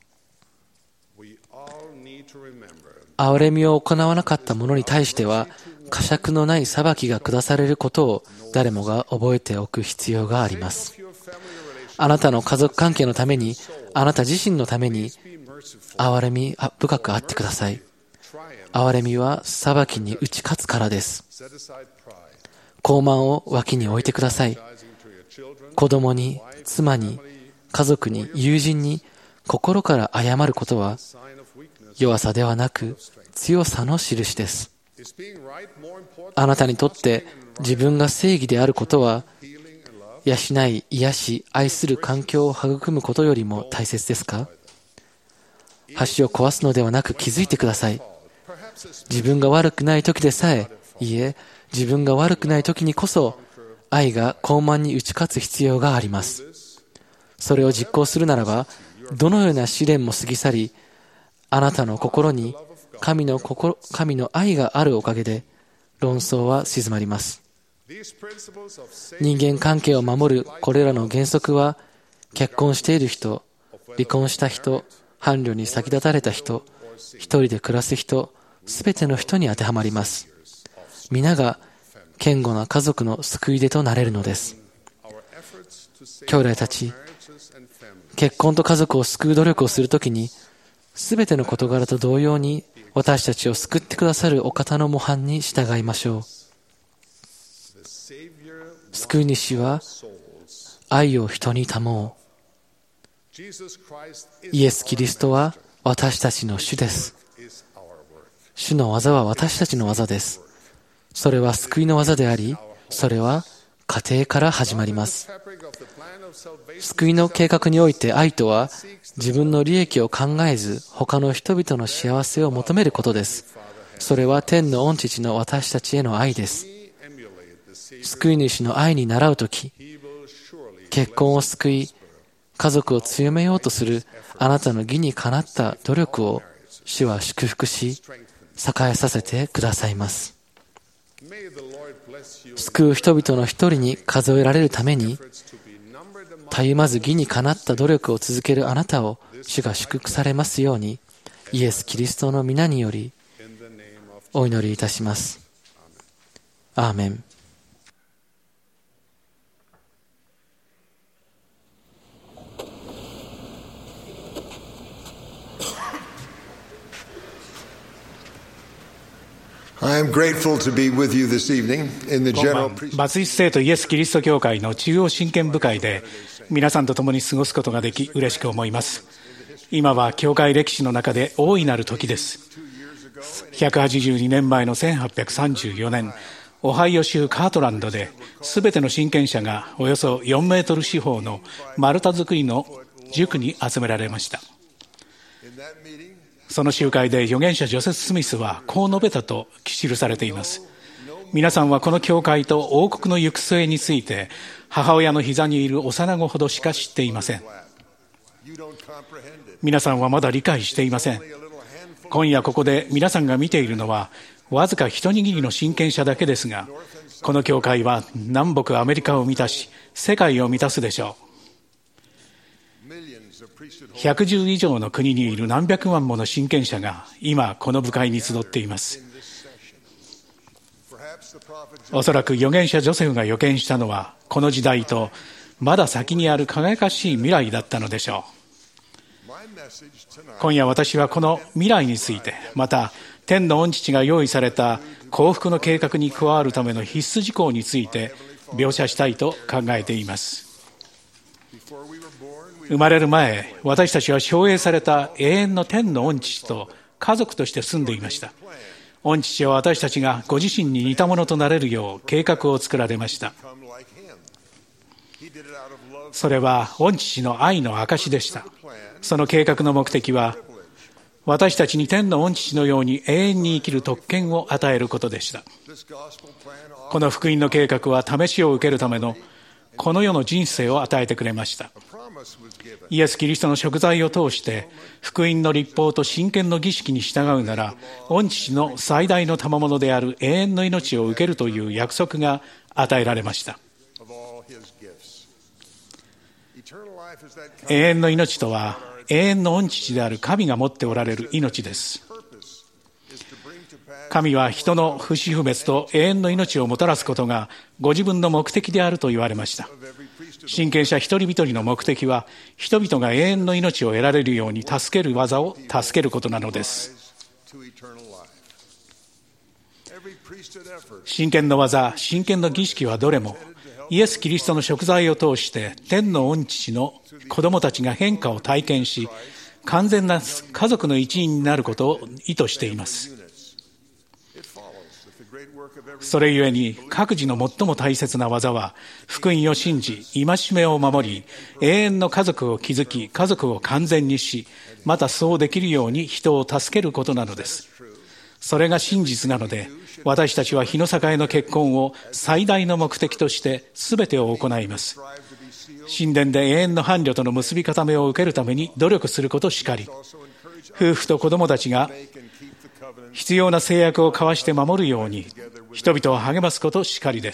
[SPEAKER 8] 憐れみを行わなかった者に対しては、呵責のない裁きが下されることを誰もが覚えておく必要があります。あなたの家族関係のために、あなた自身のために、憐れみ深くあってください。憐れみは裁きに打ち勝つからです。傲慢を脇に置いてください。子供に、妻に、家族に、友人に心から謝ることは、弱さではなく強さの印です。あなたにとって自分が正義であることは、養い、癒し、愛する環境を育むことよりも大切ですか？橋を壊すのではなく気づいてください。自分が悪くない時でさえ、いえ、自分が悪くない時にこそ、愛が傲慢に打ち勝つ必要があります。それを実行するならば、どのような試練も過ぎ去り、あなたの心に神の心、神の愛があるおかげで、論争は静まります。人間関係を守るこれらの原則は、結婚している人、離婚した人、伴侶に先立たれた人、一人で暮らす人、すべての人に当てはまります。皆が堅固な家族の救い出となれるのです。兄弟たち、結婚と家族を救う努力をするときに、すべての事柄と同様に私たちを救ってくださるお方の模範に従いましょう。救い主は愛を人に賜う。イエス・キリストは私たちの主です。主の技は私たちの技です。それは救いの技であり、それは家庭から始まります。救いの計画において愛とは、自分の利益を考えず他の人々の幸せを求めることです。それは天の御父の私たちへの愛です。救い主の愛に倣うとき、結婚を救い、家族を強めようとするあなたの義にかなった努力を主は祝福し、栄えさせてくださいます。救う人々の一人に数えられるために、たゆまず義にかなった努力を続けるあなたを主が祝福されますように、イエス・キリストの皆によりお祈りいたします。アーメン。
[SPEAKER 9] I am grateful to be with you this evening in the general
[SPEAKER 10] バツイス聖とイエス・キリスト教会の中央親権部会で皆さんと共に過ごすことができ嬉しく思います。今は教会歴史の中で大いなる時です。ひゃくはちじゅうにねんまえのせんはっぴゃくさんじゅうよねん、オハイオ州カートランドで全ての親権者がおよそよんメートル四方の丸太造りの塾に集められました。その集会で預言者ジョセフ・スミスはこう述べたと記されています。皆さんはこの教会と王国の行く末について母親の膝にいる幼子ほどしか知っていません。皆さんはまだ理解していません。今夜ここで皆さんが見ているのはわずか一握りの親権者だけですが、この教会は南北アメリカを満たし世界を満たすでしょう。ひゃくじゅう以上の国にいる何百万もの親権者が今この部会に集っています。おそらく預言者ジョセフが予見したのはこの時代とまだ先にある輝かしい未来だったのでしょう。今夜私はこの未来について、また天の御父が用意された幸福の計画に加わるための必須事項について描写したいと考えています。生まれる前、私たちは奨励された永遠の天の御父と家族として住んでいました。御父は私たちがご自身に似たものとなれるよう計画を作られました。 それは御父の愛の証でした。その計画の目的は、私たちに天の御父のように永遠に生きる特権を与えることでした。この福音の計画は試しを受けるためのこの世の人生を与えてくれました。イエス・キリストの贖罪を通して福音の律法と真剣の儀式に従うなら、御父の最大の賜物である永遠の命を受けるという約束が与えられました。永遠の命とは、永遠の御父である神が持っておられる命です。神は人の不死不滅と永遠の命をもたらすことがご自分の目的であると言われました。親権者一人一人の目的は、人々が永遠の命を得られるように助ける技を助けることなのです。親権の技、親権の儀式はどれも、イエス・キリストの贖罪を通して天の御父の子供たちが変化を体験し、完全な家族の一員になることを意図しています。それゆえに各自の最も大切な技は、福音を信じ、戒めを守り、永遠の家族を築き、家族を完全にし、またそうできるように人を助けることなのです。それが真実なので、私たちは日の栄の結婚を最大の目的として全てを行います。神殿で永遠の伴侶との結び固めを受けるために努力することしかり、夫婦と子供たちが必要な制約を交わして守るように人々を励ますことしかりです。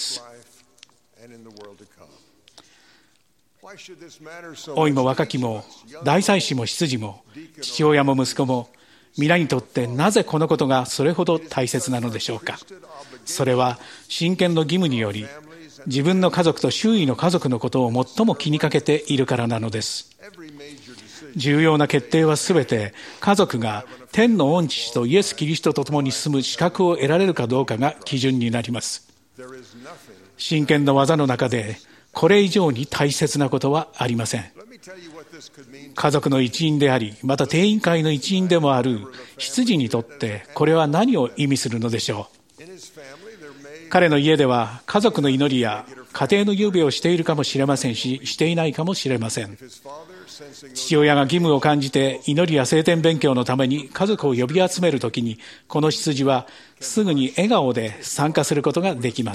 [SPEAKER 10] 老いも若きも大祭司も執事も父親も息子も皆にとってなぜこのことがそれほど大切なのでしょうか。それは親権の義務により、自分の家族と周囲の家族のことを最も気にかけているからなのです。重要な決定はすべて家族が天の御父とイエス・キリストと共に住む資格を得られるかどうかが基準になります。親権の技の中でこれ以上に大切なことはありません。家族の一員であり、また定員会の一員でもある執事にとってこれは何を意味するのでしょう。彼の家では家族の祈りや家庭の優美をしているかもしれませんし、していないかもしれません。父親が義務を感じて祈りや聖典勉強のために家族を呼び集めるときに、この執事はすぐに笑顔で参加することができます。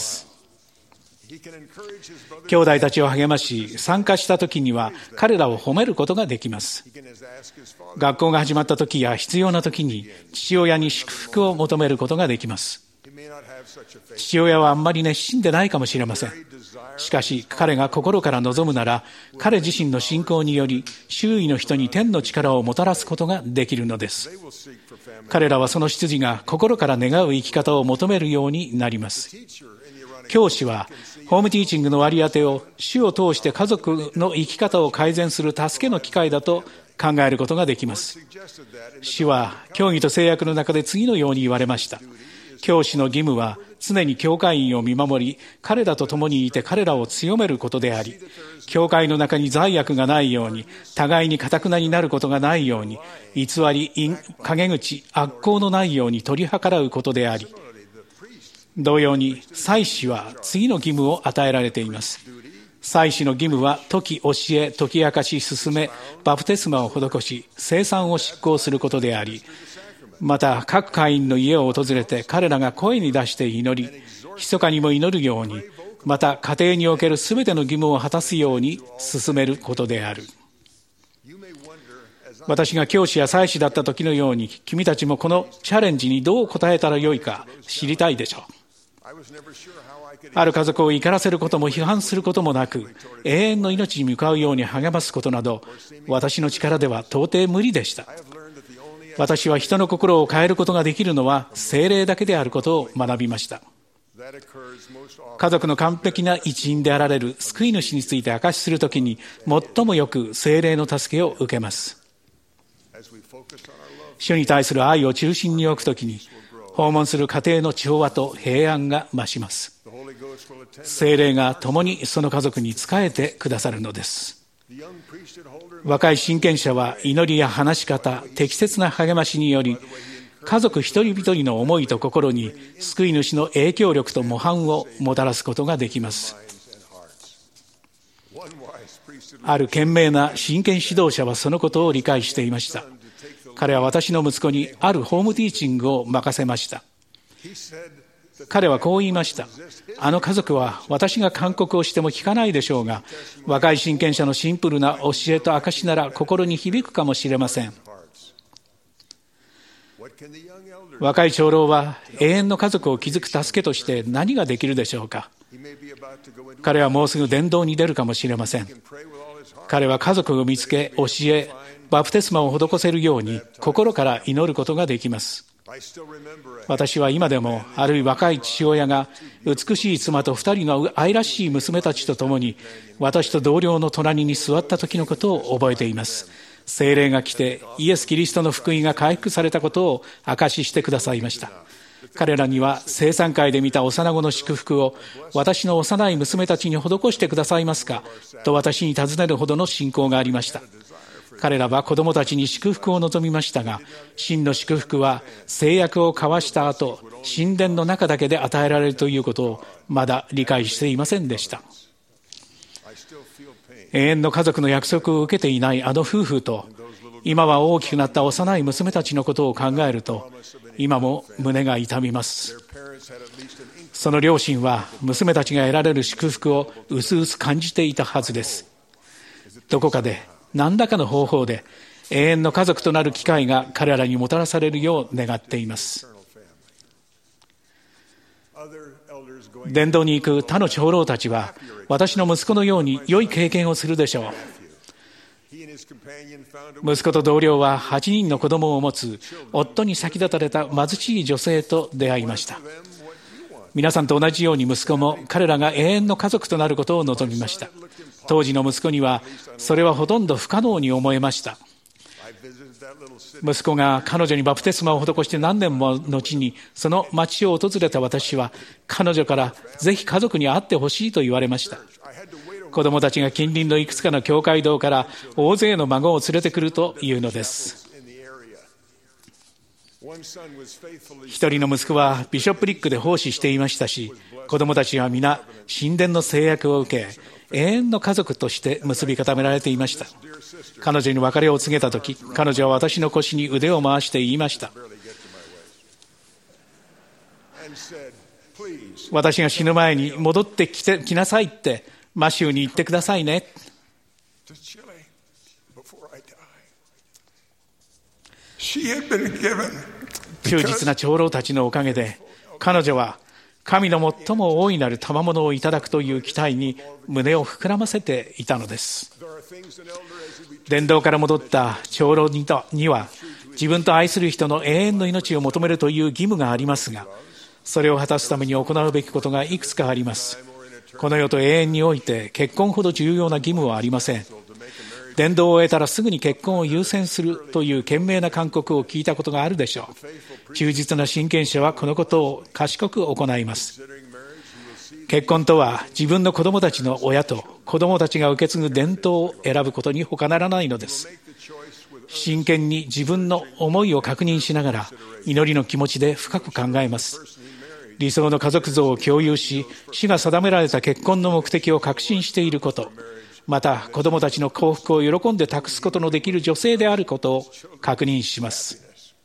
[SPEAKER 10] 兄弟たちを励まし、参加したときには彼らを褒めることができます。学校が始まったときや必要なときに父親に祝福を求めることができます。父親はあんまり熱心でないかもしれません。しかし彼が心から望むなら、彼自身の信仰により周囲の人に天の力をもたらすことができるのです。彼らはその執事が心から願う生き方を求めるようになります。教師はホームティーチングの割り当てを主を通して家族の生き方を改善する助けの機会だと考えることができます。主は教義と制約の中で次のように言われました。教師の義務は常に教会員を見守り、彼らと共にいて彼らを強めることであり、教会の中に罪悪がないように、互いに堅くなになることがないように、偽り、陰口、悪行のないように取り計らうことであり、同様に祭司は次の義務を与えられています。祭司の義務は説き教え、説き明かし進め、バプテスマを施し、聖餐を執行することであり、また各会員の家を訪れて彼らが声に出して祈り、密かにも祈るように、また家庭におけるすべての義務を果たすように進めることである。私が教師や祭司だった時のように、君たちもこのチャレンジにどう答えたらよいか知りたいでしょう。ある家族を怒らせることも批判することもなく、永遠の命に向かうように励ますことなど、私の力では到底無理でした。私は人の心を変えることができるのは聖霊だけであることを学びました。家族の完璧な一員であられる救い主について証しするときに、最もよく聖霊の助けを受けます。主に対する愛を中心に置くときに、訪問する家庭の調和と平安が増します。聖霊が共にその家族に仕えてくださるのです。若い親権者は祈りや話し方、適切な励ましにより、家族一人一人の思いと心に救い主の影響力と模範をもたらすことができます。 ある賢明な真剣指導者はそのことを理解していました。彼は私の息子にあるホームティーチングを任せました。彼はこう言いました。あの家族は私が勧告をしても聞かないでしょうが、若い親権者のシンプルな教えと証なら心に響くかもしれません。若い長老は永遠の家族を築く助けとして何ができるでしょうか。彼はもうすぐ伝道に出るかもしれません。彼は家族を見つけ、教え、バプテスマを施せるように心から祈ることができます。私は今でもある若い父親が美しい妻と二人の愛らしい娘たちと共に私と同僚の隣に座った時のことを覚えています。聖霊が来てイエス・キリストの福音が回復されたことを証ししてくださいました。彼らには聖餐会で見た幼子の祝福を私の幼い娘たちに施してくださいますかと私に尋ねるほどの信仰がありました。彼らは子供たちに祝福を望みましたが、真の祝福は誓約を交わした後、神殿の中だけで与えられるということをまだ理解していませんでした。永遠の家族の約束を受けていないあの夫婦と、今は大きくなった幼い娘たちのことを考えると、今も胸が痛みます。その両親は娘たちが得られる祝福をうすうす感じていたはずです。どこかで何らかの方法で永遠の家族となる機会が彼らにもたらされるよう願っています。伝道に行く他の長老たちは私の息子のように良い経験をするでしょう。息子と同僚ははちにんの子供を持つ夫に先立たれた貧しい女性と出会いました。皆さんと同じように息子も彼らが永遠の家族となることを望みました。当時の息子にはそれはほとんど不可能に思えました。息子が彼女にバプテスマを施して何年も後にその町を訪れた私は、彼女からぜひ家族に会ってほしいと言われました。子供たちが近隣のいくつかの教会堂から大勢の孫を連れてくるというのです。一人の息子はビショップリックで奉仕していましたし、子供たちは皆神殿の誓約を受け、永遠の家族として結び固められていました。彼女に別れを告げたとき、彼女は私の腰に腕を回して言いました。私が死ぬ前に戻ってきてきなさいってマシューに言ってくださいね。忠実な長老たちのおかげで、彼女は神の最も大いなる賜物をいただくという期待に胸を膨らませていたのです。伝道から戻った長老には、自分と愛する人の永遠の命を求めるという義務がありますが、それを果たすために行うべきことがいくつかあります。この世と永遠において結婚ほど重要な義務はありません。伝道を終えたらすぐに結婚を優先するという賢明な勧告を聞いたことがあるでしょう。忠実な親権者はこのことを賢く行います。結婚とは自分の子供たちの親と子供たちが受け継ぐ伝統を選ぶことに他ならないのです。真剣に自分の思いを確認しながら祈りの気持ちで深く考えます。理想の家族像を共有し、主が定められた結婚の目的を確信していること、また子供たちの幸福を喜んで託すことのできる女性であることを確認します。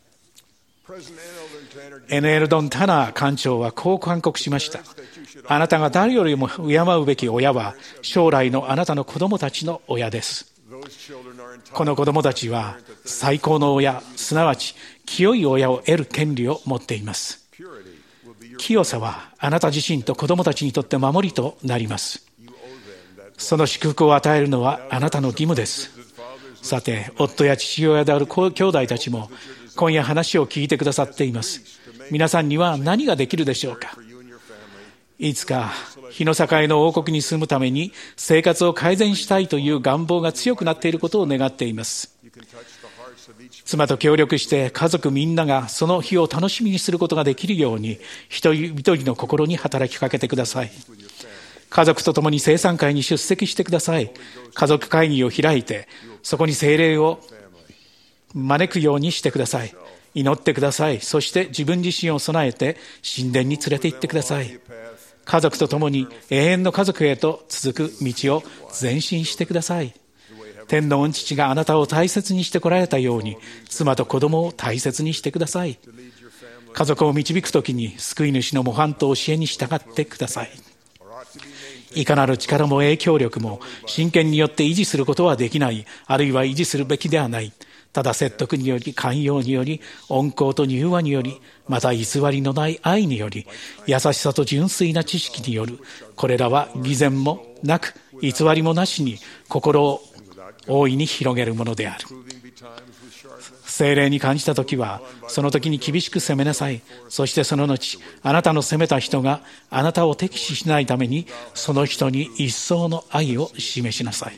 [SPEAKER 10] エネルドン・タナー館長はこう勧告しました。あなたが誰よりも敬うべき親は将来のあなたの子供たちの親です。この子供たちは最高の親、すなわち清い親を得る権利を持っています。清さはあなた自身と子供たちにとって守りとなります。その祝福を与えるのはあなたの義務です。さて、夫や父親である兄弟たちも今夜話を聞いてくださっています。皆さんには何ができるでしょうか。いつか日の境の王国に住むために生活を改善したいという願望が強くなっていることを願っています。妻と協力して家族みんながその日を楽しみにすることができるように一人一人の心に働きかけてください。家族と共に聖餐会に出席してください。家族会議を開いてそこに聖霊を招くようにしてください。祈ってください。そして自分自身を備えて神殿に連れて行ってください。 家族と共に永遠の家族へと続く道を前進してください。天の御父があなたを大切にしてこられたように、妻と子供を大切にしてください。家族を導くときに救い主の模範と教えに従ってください。いかなる力も影響力も真剣によって維持することはできない、あるいは維持するべきではない。ただ説得により、寛容により、温厚と柔和により、また偽りのない愛により、優しさと純粋な知識による、これらは偽善もなく偽りもなしに心を大いに広げるものである。聖霊に感じたときは、その時に厳しく責めなさい。そしてその後、あなたの責めた人があなたを敵視しないために、その人に一層の愛を示しなさい。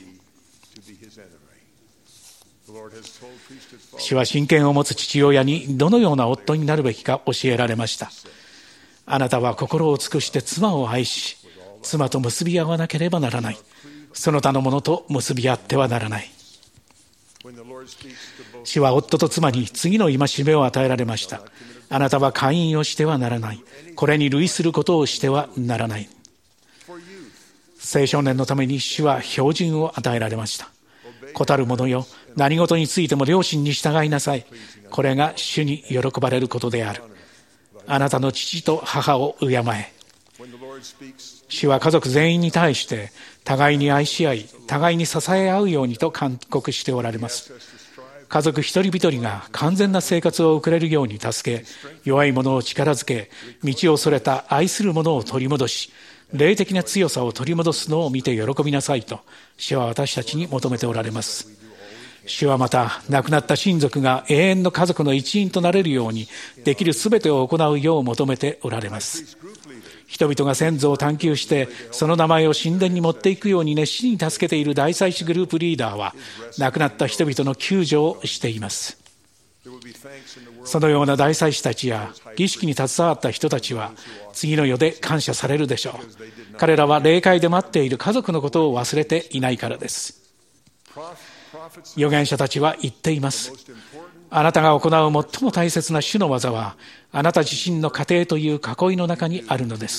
[SPEAKER 10] 主は親権を持つ父親にどのような夫になるべきか教えられました。あなたは心を尽くして妻を愛し、妻と結び合わなければならない。その他の者と結び合ってはならない。主は夫と妻に次の戒めを与えられました。あなたは姦淫をしてはならない。これに類することをしてはならない。青少年のために主は標準を与えられました。子たる者よ、何事についても両親に従いなさい。これが主に喜ばれることである。あなたの父と母を敬え。主は家族全員に対して互いに愛し合い、互いに支え合うようにと勧告しておられます。家族一人一人が完全な生活を送れるように助け、弱い者を力づけ、道をそれた愛する者を取り戻し、霊的な強さを取り戻すのを見て喜びなさいと、主は私たちに求めておられます。主はまた、亡くなった親族が永遠の家族の一員となれるように、できるすべてを行うよう求めておられます。人々が先祖を探求して、その名前を神殿に持っていくように熱心に助けている大祭司グループリーダーは、亡くなった人々の救助をしています。そのような大祭司たちや儀式に携わった人たちは、次の世で感謝されるでしょう。彼らは霊界で待っている家族のことを忘れていないからです。預言者たちは言っています。あなたが行う最も大切な主の技は、あなた自身の家庭という囲いの中にあるのです。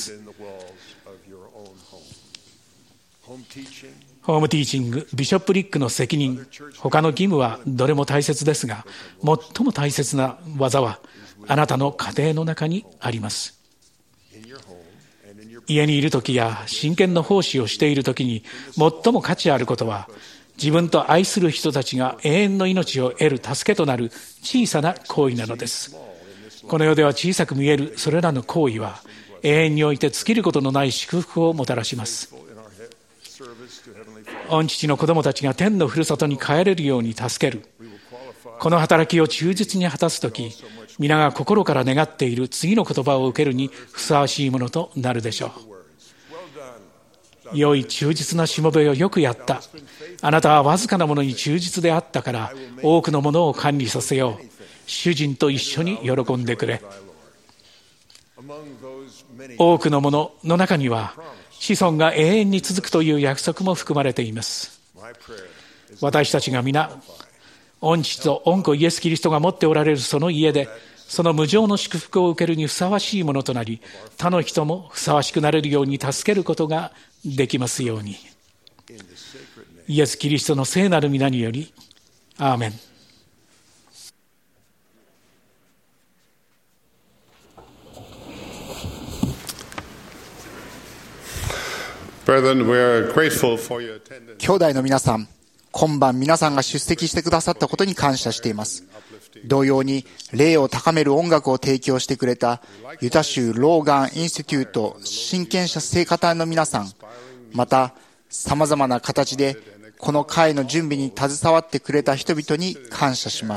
[SPEAKER 10] ホームティーチング、ビショップリックの責任、他の義務はどれも大切ですが、最も大切な技はあなたの家庭の中にあります。家にいるときや真剣の奉仕をしているときに最も価値あることは、自分と愛する人たちが永遠の命を得る助けとなる小さな行為なのです。この世では小さく見えるそれらの行為は、永遠において尽きることのない祝福をもたらします。御父の子供たちが天のふるさとに帰れるように助ける。この働きを忠実に果たすとき、皆が心から願っている次の言葉を受けるにふさわしいものとなるでしょう。良い忠実なしもべをよくやった。あなたはわずかなものに忠実であったから、多くのものを管理させよう。主人と一緒に喜んでくれ。多くのものの中には、子孫が永遠に続くという約束も含まれています。私たちが皆、御父と御子イエス・キリストが持っておられるその家で、その無常の祝福を受けるにふさわしいものとなり、他の人もふさわしくなれるように助けることができますように。イエス・キリストの聖なる皆により、アーメン。
[SPEAKER 2] 兄弟の皆さん、今晩皆さんが出席してくださったことに感謝しています。同様に霊を高める音楽を提供してくれたユタ州ローガンインスティテュート親権者聖歌隊の皆さん、また様々な形でこの会の準備に携わってくれた人々に感謝します。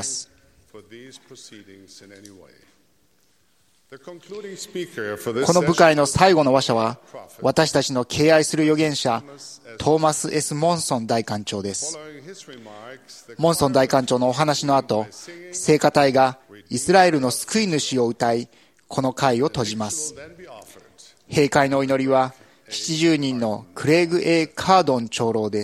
[SPEAKER 2] この部会の最後の話者は、私たちの敬愛する預言者トーマス S モンソン大官長です。モンソン大官長のお話の後、聖歌隊がイスラエルの救い主を歌い、この会を閉じます。閉会のお祈りはななじゅうにんのクレイグ A カードン長老です。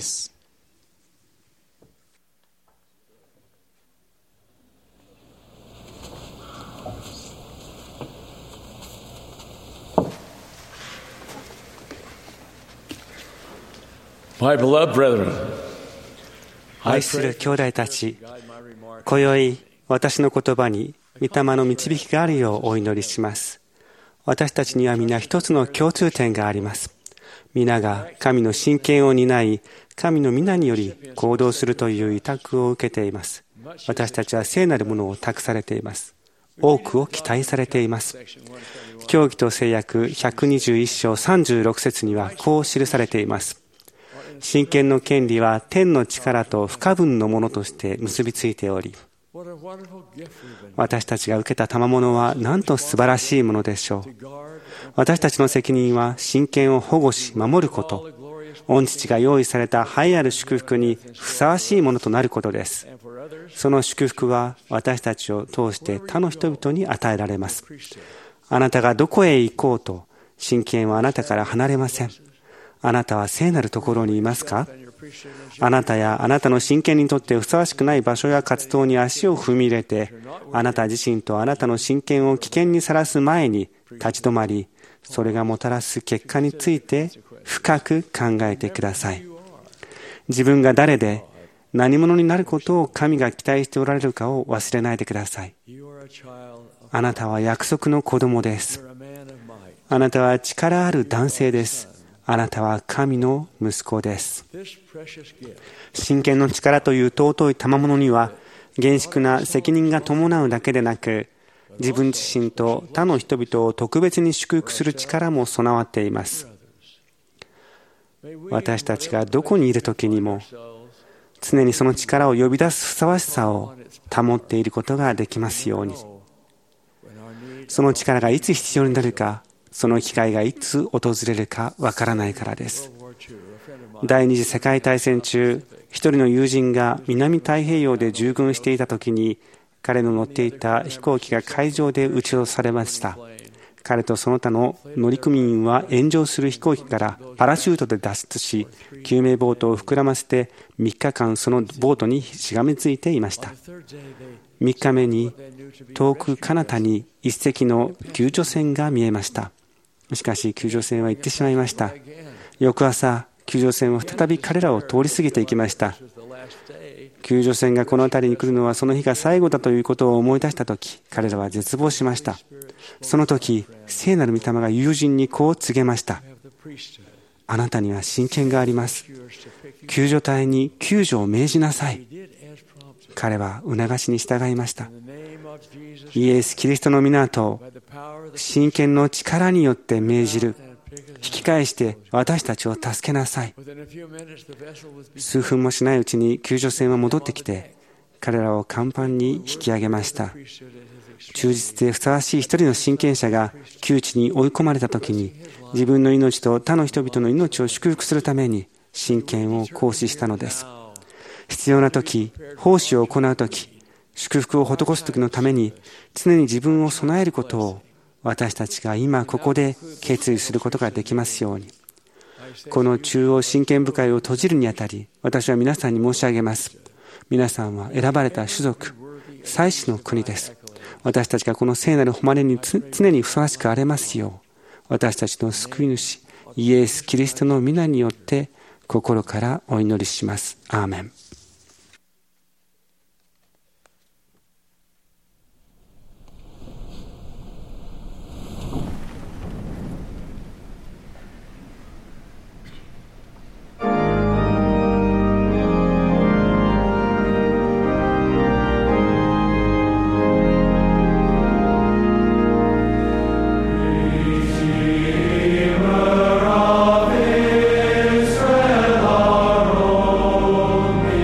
[SPEAKER 3] My beloved brethren,
[SPEAKER 4] 愛する兄弟たち、今宵私の言葉に御霊の導きがあるようお祈りします。私たちには皆一つの共通点があります。皆が神の親権を担い、神の皆により行動するという委託を受けています。私たちは聖なるものを託されています。多くを期待されています。教義と誓約ひゃくにじゅういっ章さんじゅうろく節にはこう記されています。親権の権利は天の力と不可分のものとして結びついており、私たちが受けた賜物はなんと素晴らしいものでしょう。私たちの責任は親権を保護し守ること、御父が用意された栄えある祝福にふさわしいものとなることです。その祝福は私たちを通して他の人々に与えられます。あなたがどこへ行こうと親権はあなたから離れません。あなたは聖なるところにいますか？あなたやあなたの親権にとってふさわしくない場所や活動に足を踏み入れて、あなた自身とあなたの親権を危険にさらす前に立ち止まり、それがもたらす結果について深く考えてください。自分が誰で何者になることを神が期待しておられるかを忘れないでください。あなたは約束の子供です。あなたは力ある男性です。あなたは神の息子です。親権の力という尊い賜物には、厳粛な責任が伴うだけでなく、自分自身と他の人々を特別に祝福する力も備わっています。私たちがどこにいる時にも、常にその力を呼び出すふさわしさを保っていることができますように。その力がいつ必要になるか、その機会がいつ訪れるかわからないからです。第二次世界大戦中、一人の友人が南太平洋で従軍していた時に、彼の乗っていた飛行機が海上で撃ち落とされました。彼とその他の乗組員は炎上する飛行機からパラシュートで脱出し、救命ボートを膨らませてみっかかんそのボートにしがみついていました。みっかめに遠く彼方に一隻の救助船が見えました。しかし救助船は行ってしまいました。翌朝、救助船は再び彼らを通り過ぎていきました。救助船がこの辺りに来るのはその日が最後だということを思い出したとき、彼らは絶望しました。その時、聖なる御霊が友人にこう告げました。あなたには親権があります。救助隊に救助を命じなさい。彼は促しに従いました。イエス・キリストの皆と親権の力によって命じる。引き返して私たちを助けなさい。数分もしないうちに救助船は戻ってきて、彼らを甲板に引き上げました。忠実でふさわしい一人の親権者が窮地に追い込まれたときに、自分の命と他の人々の命を祝福するために親権を行使したのです。必要なとき、奉仕を行うとき、祝福を施すときのために常に自分を備えることを私たちが今ここで決意することができますように。この中央親権部会を閉じるにあたり、私は皆さんに申し上げます。皆さんは選ばれた種族、祭司の国です。私たちがこの聖なる誉れに常にふさわしくあれますよう、私たちの救い主イエス・キリストの皆によって心からお祈りします。アーメン。
[SPEAKER 11] Redeemer of Israel, our only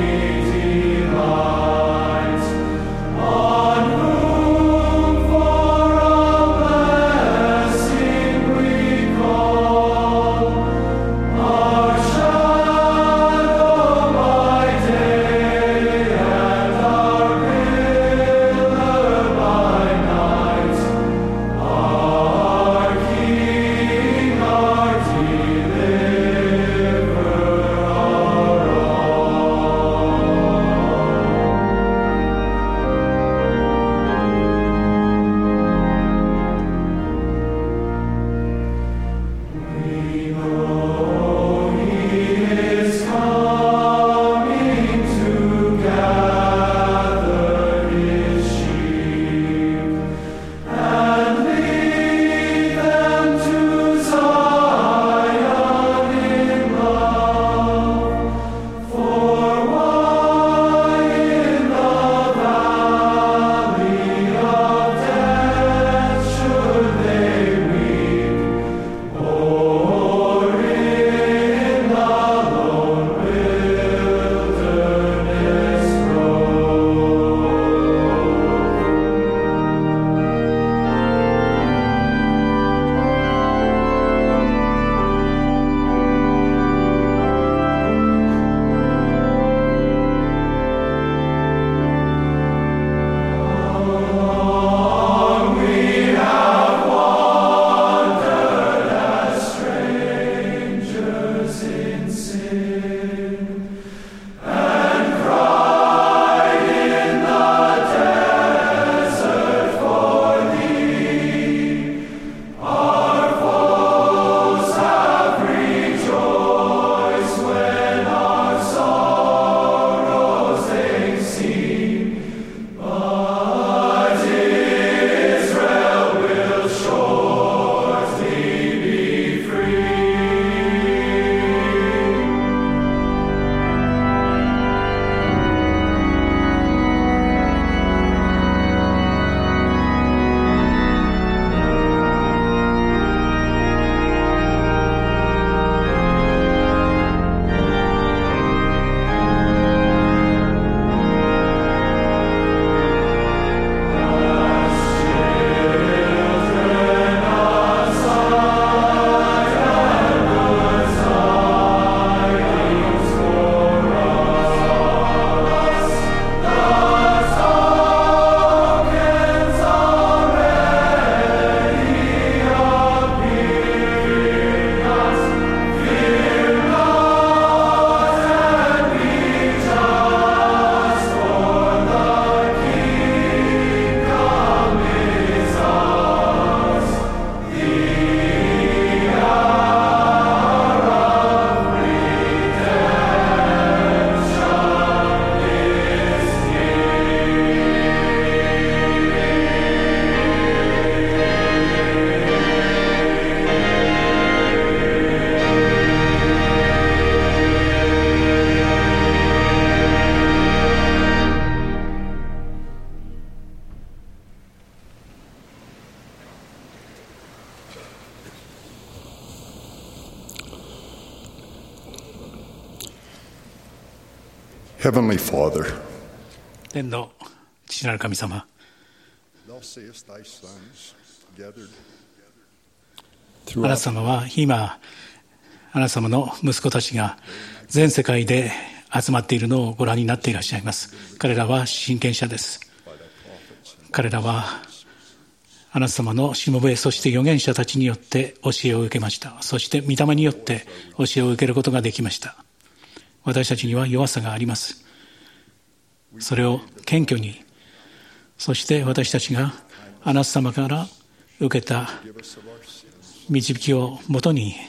[SPEAKER 9] Heavenly Father,
[SPEAKER 10] 天の父なる神様、
[SPEAKER 9] thou seest thy sons gathered
[SPEAKER 10] あなた様は今、あなた様の息子たちが全世界で集まっているのをご覧になっていらっしゃいます。彼らは親権者です。彼らはあなた様のしもべ、そして預言者たちによって教えを受けました。そして御霊によって教えを受けることができました。私たちには弱さがあります。それを謙虚に、そして私たちがあなた様から受けた導きをもとに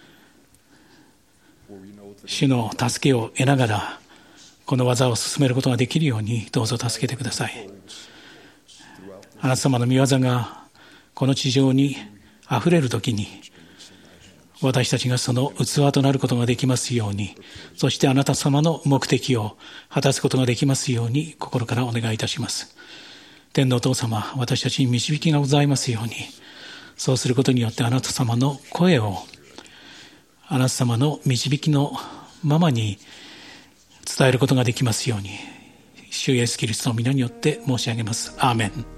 [SPEAKER 10] 主の助けを得ながらこの技を進めることができるようにどうぞ助けてください。あなた様の御業がこの地上にあふれるときに私たちがその器となることができますように、そしてあなた様の目的を果たすことができますように心からお願いいたします。天のお父様、私たちに導きがございますように、そうすることによってあなた様の声をあなた様の導きのままに伝えることができますように、主イエスキリストの皆によって申し上げます。アーメン。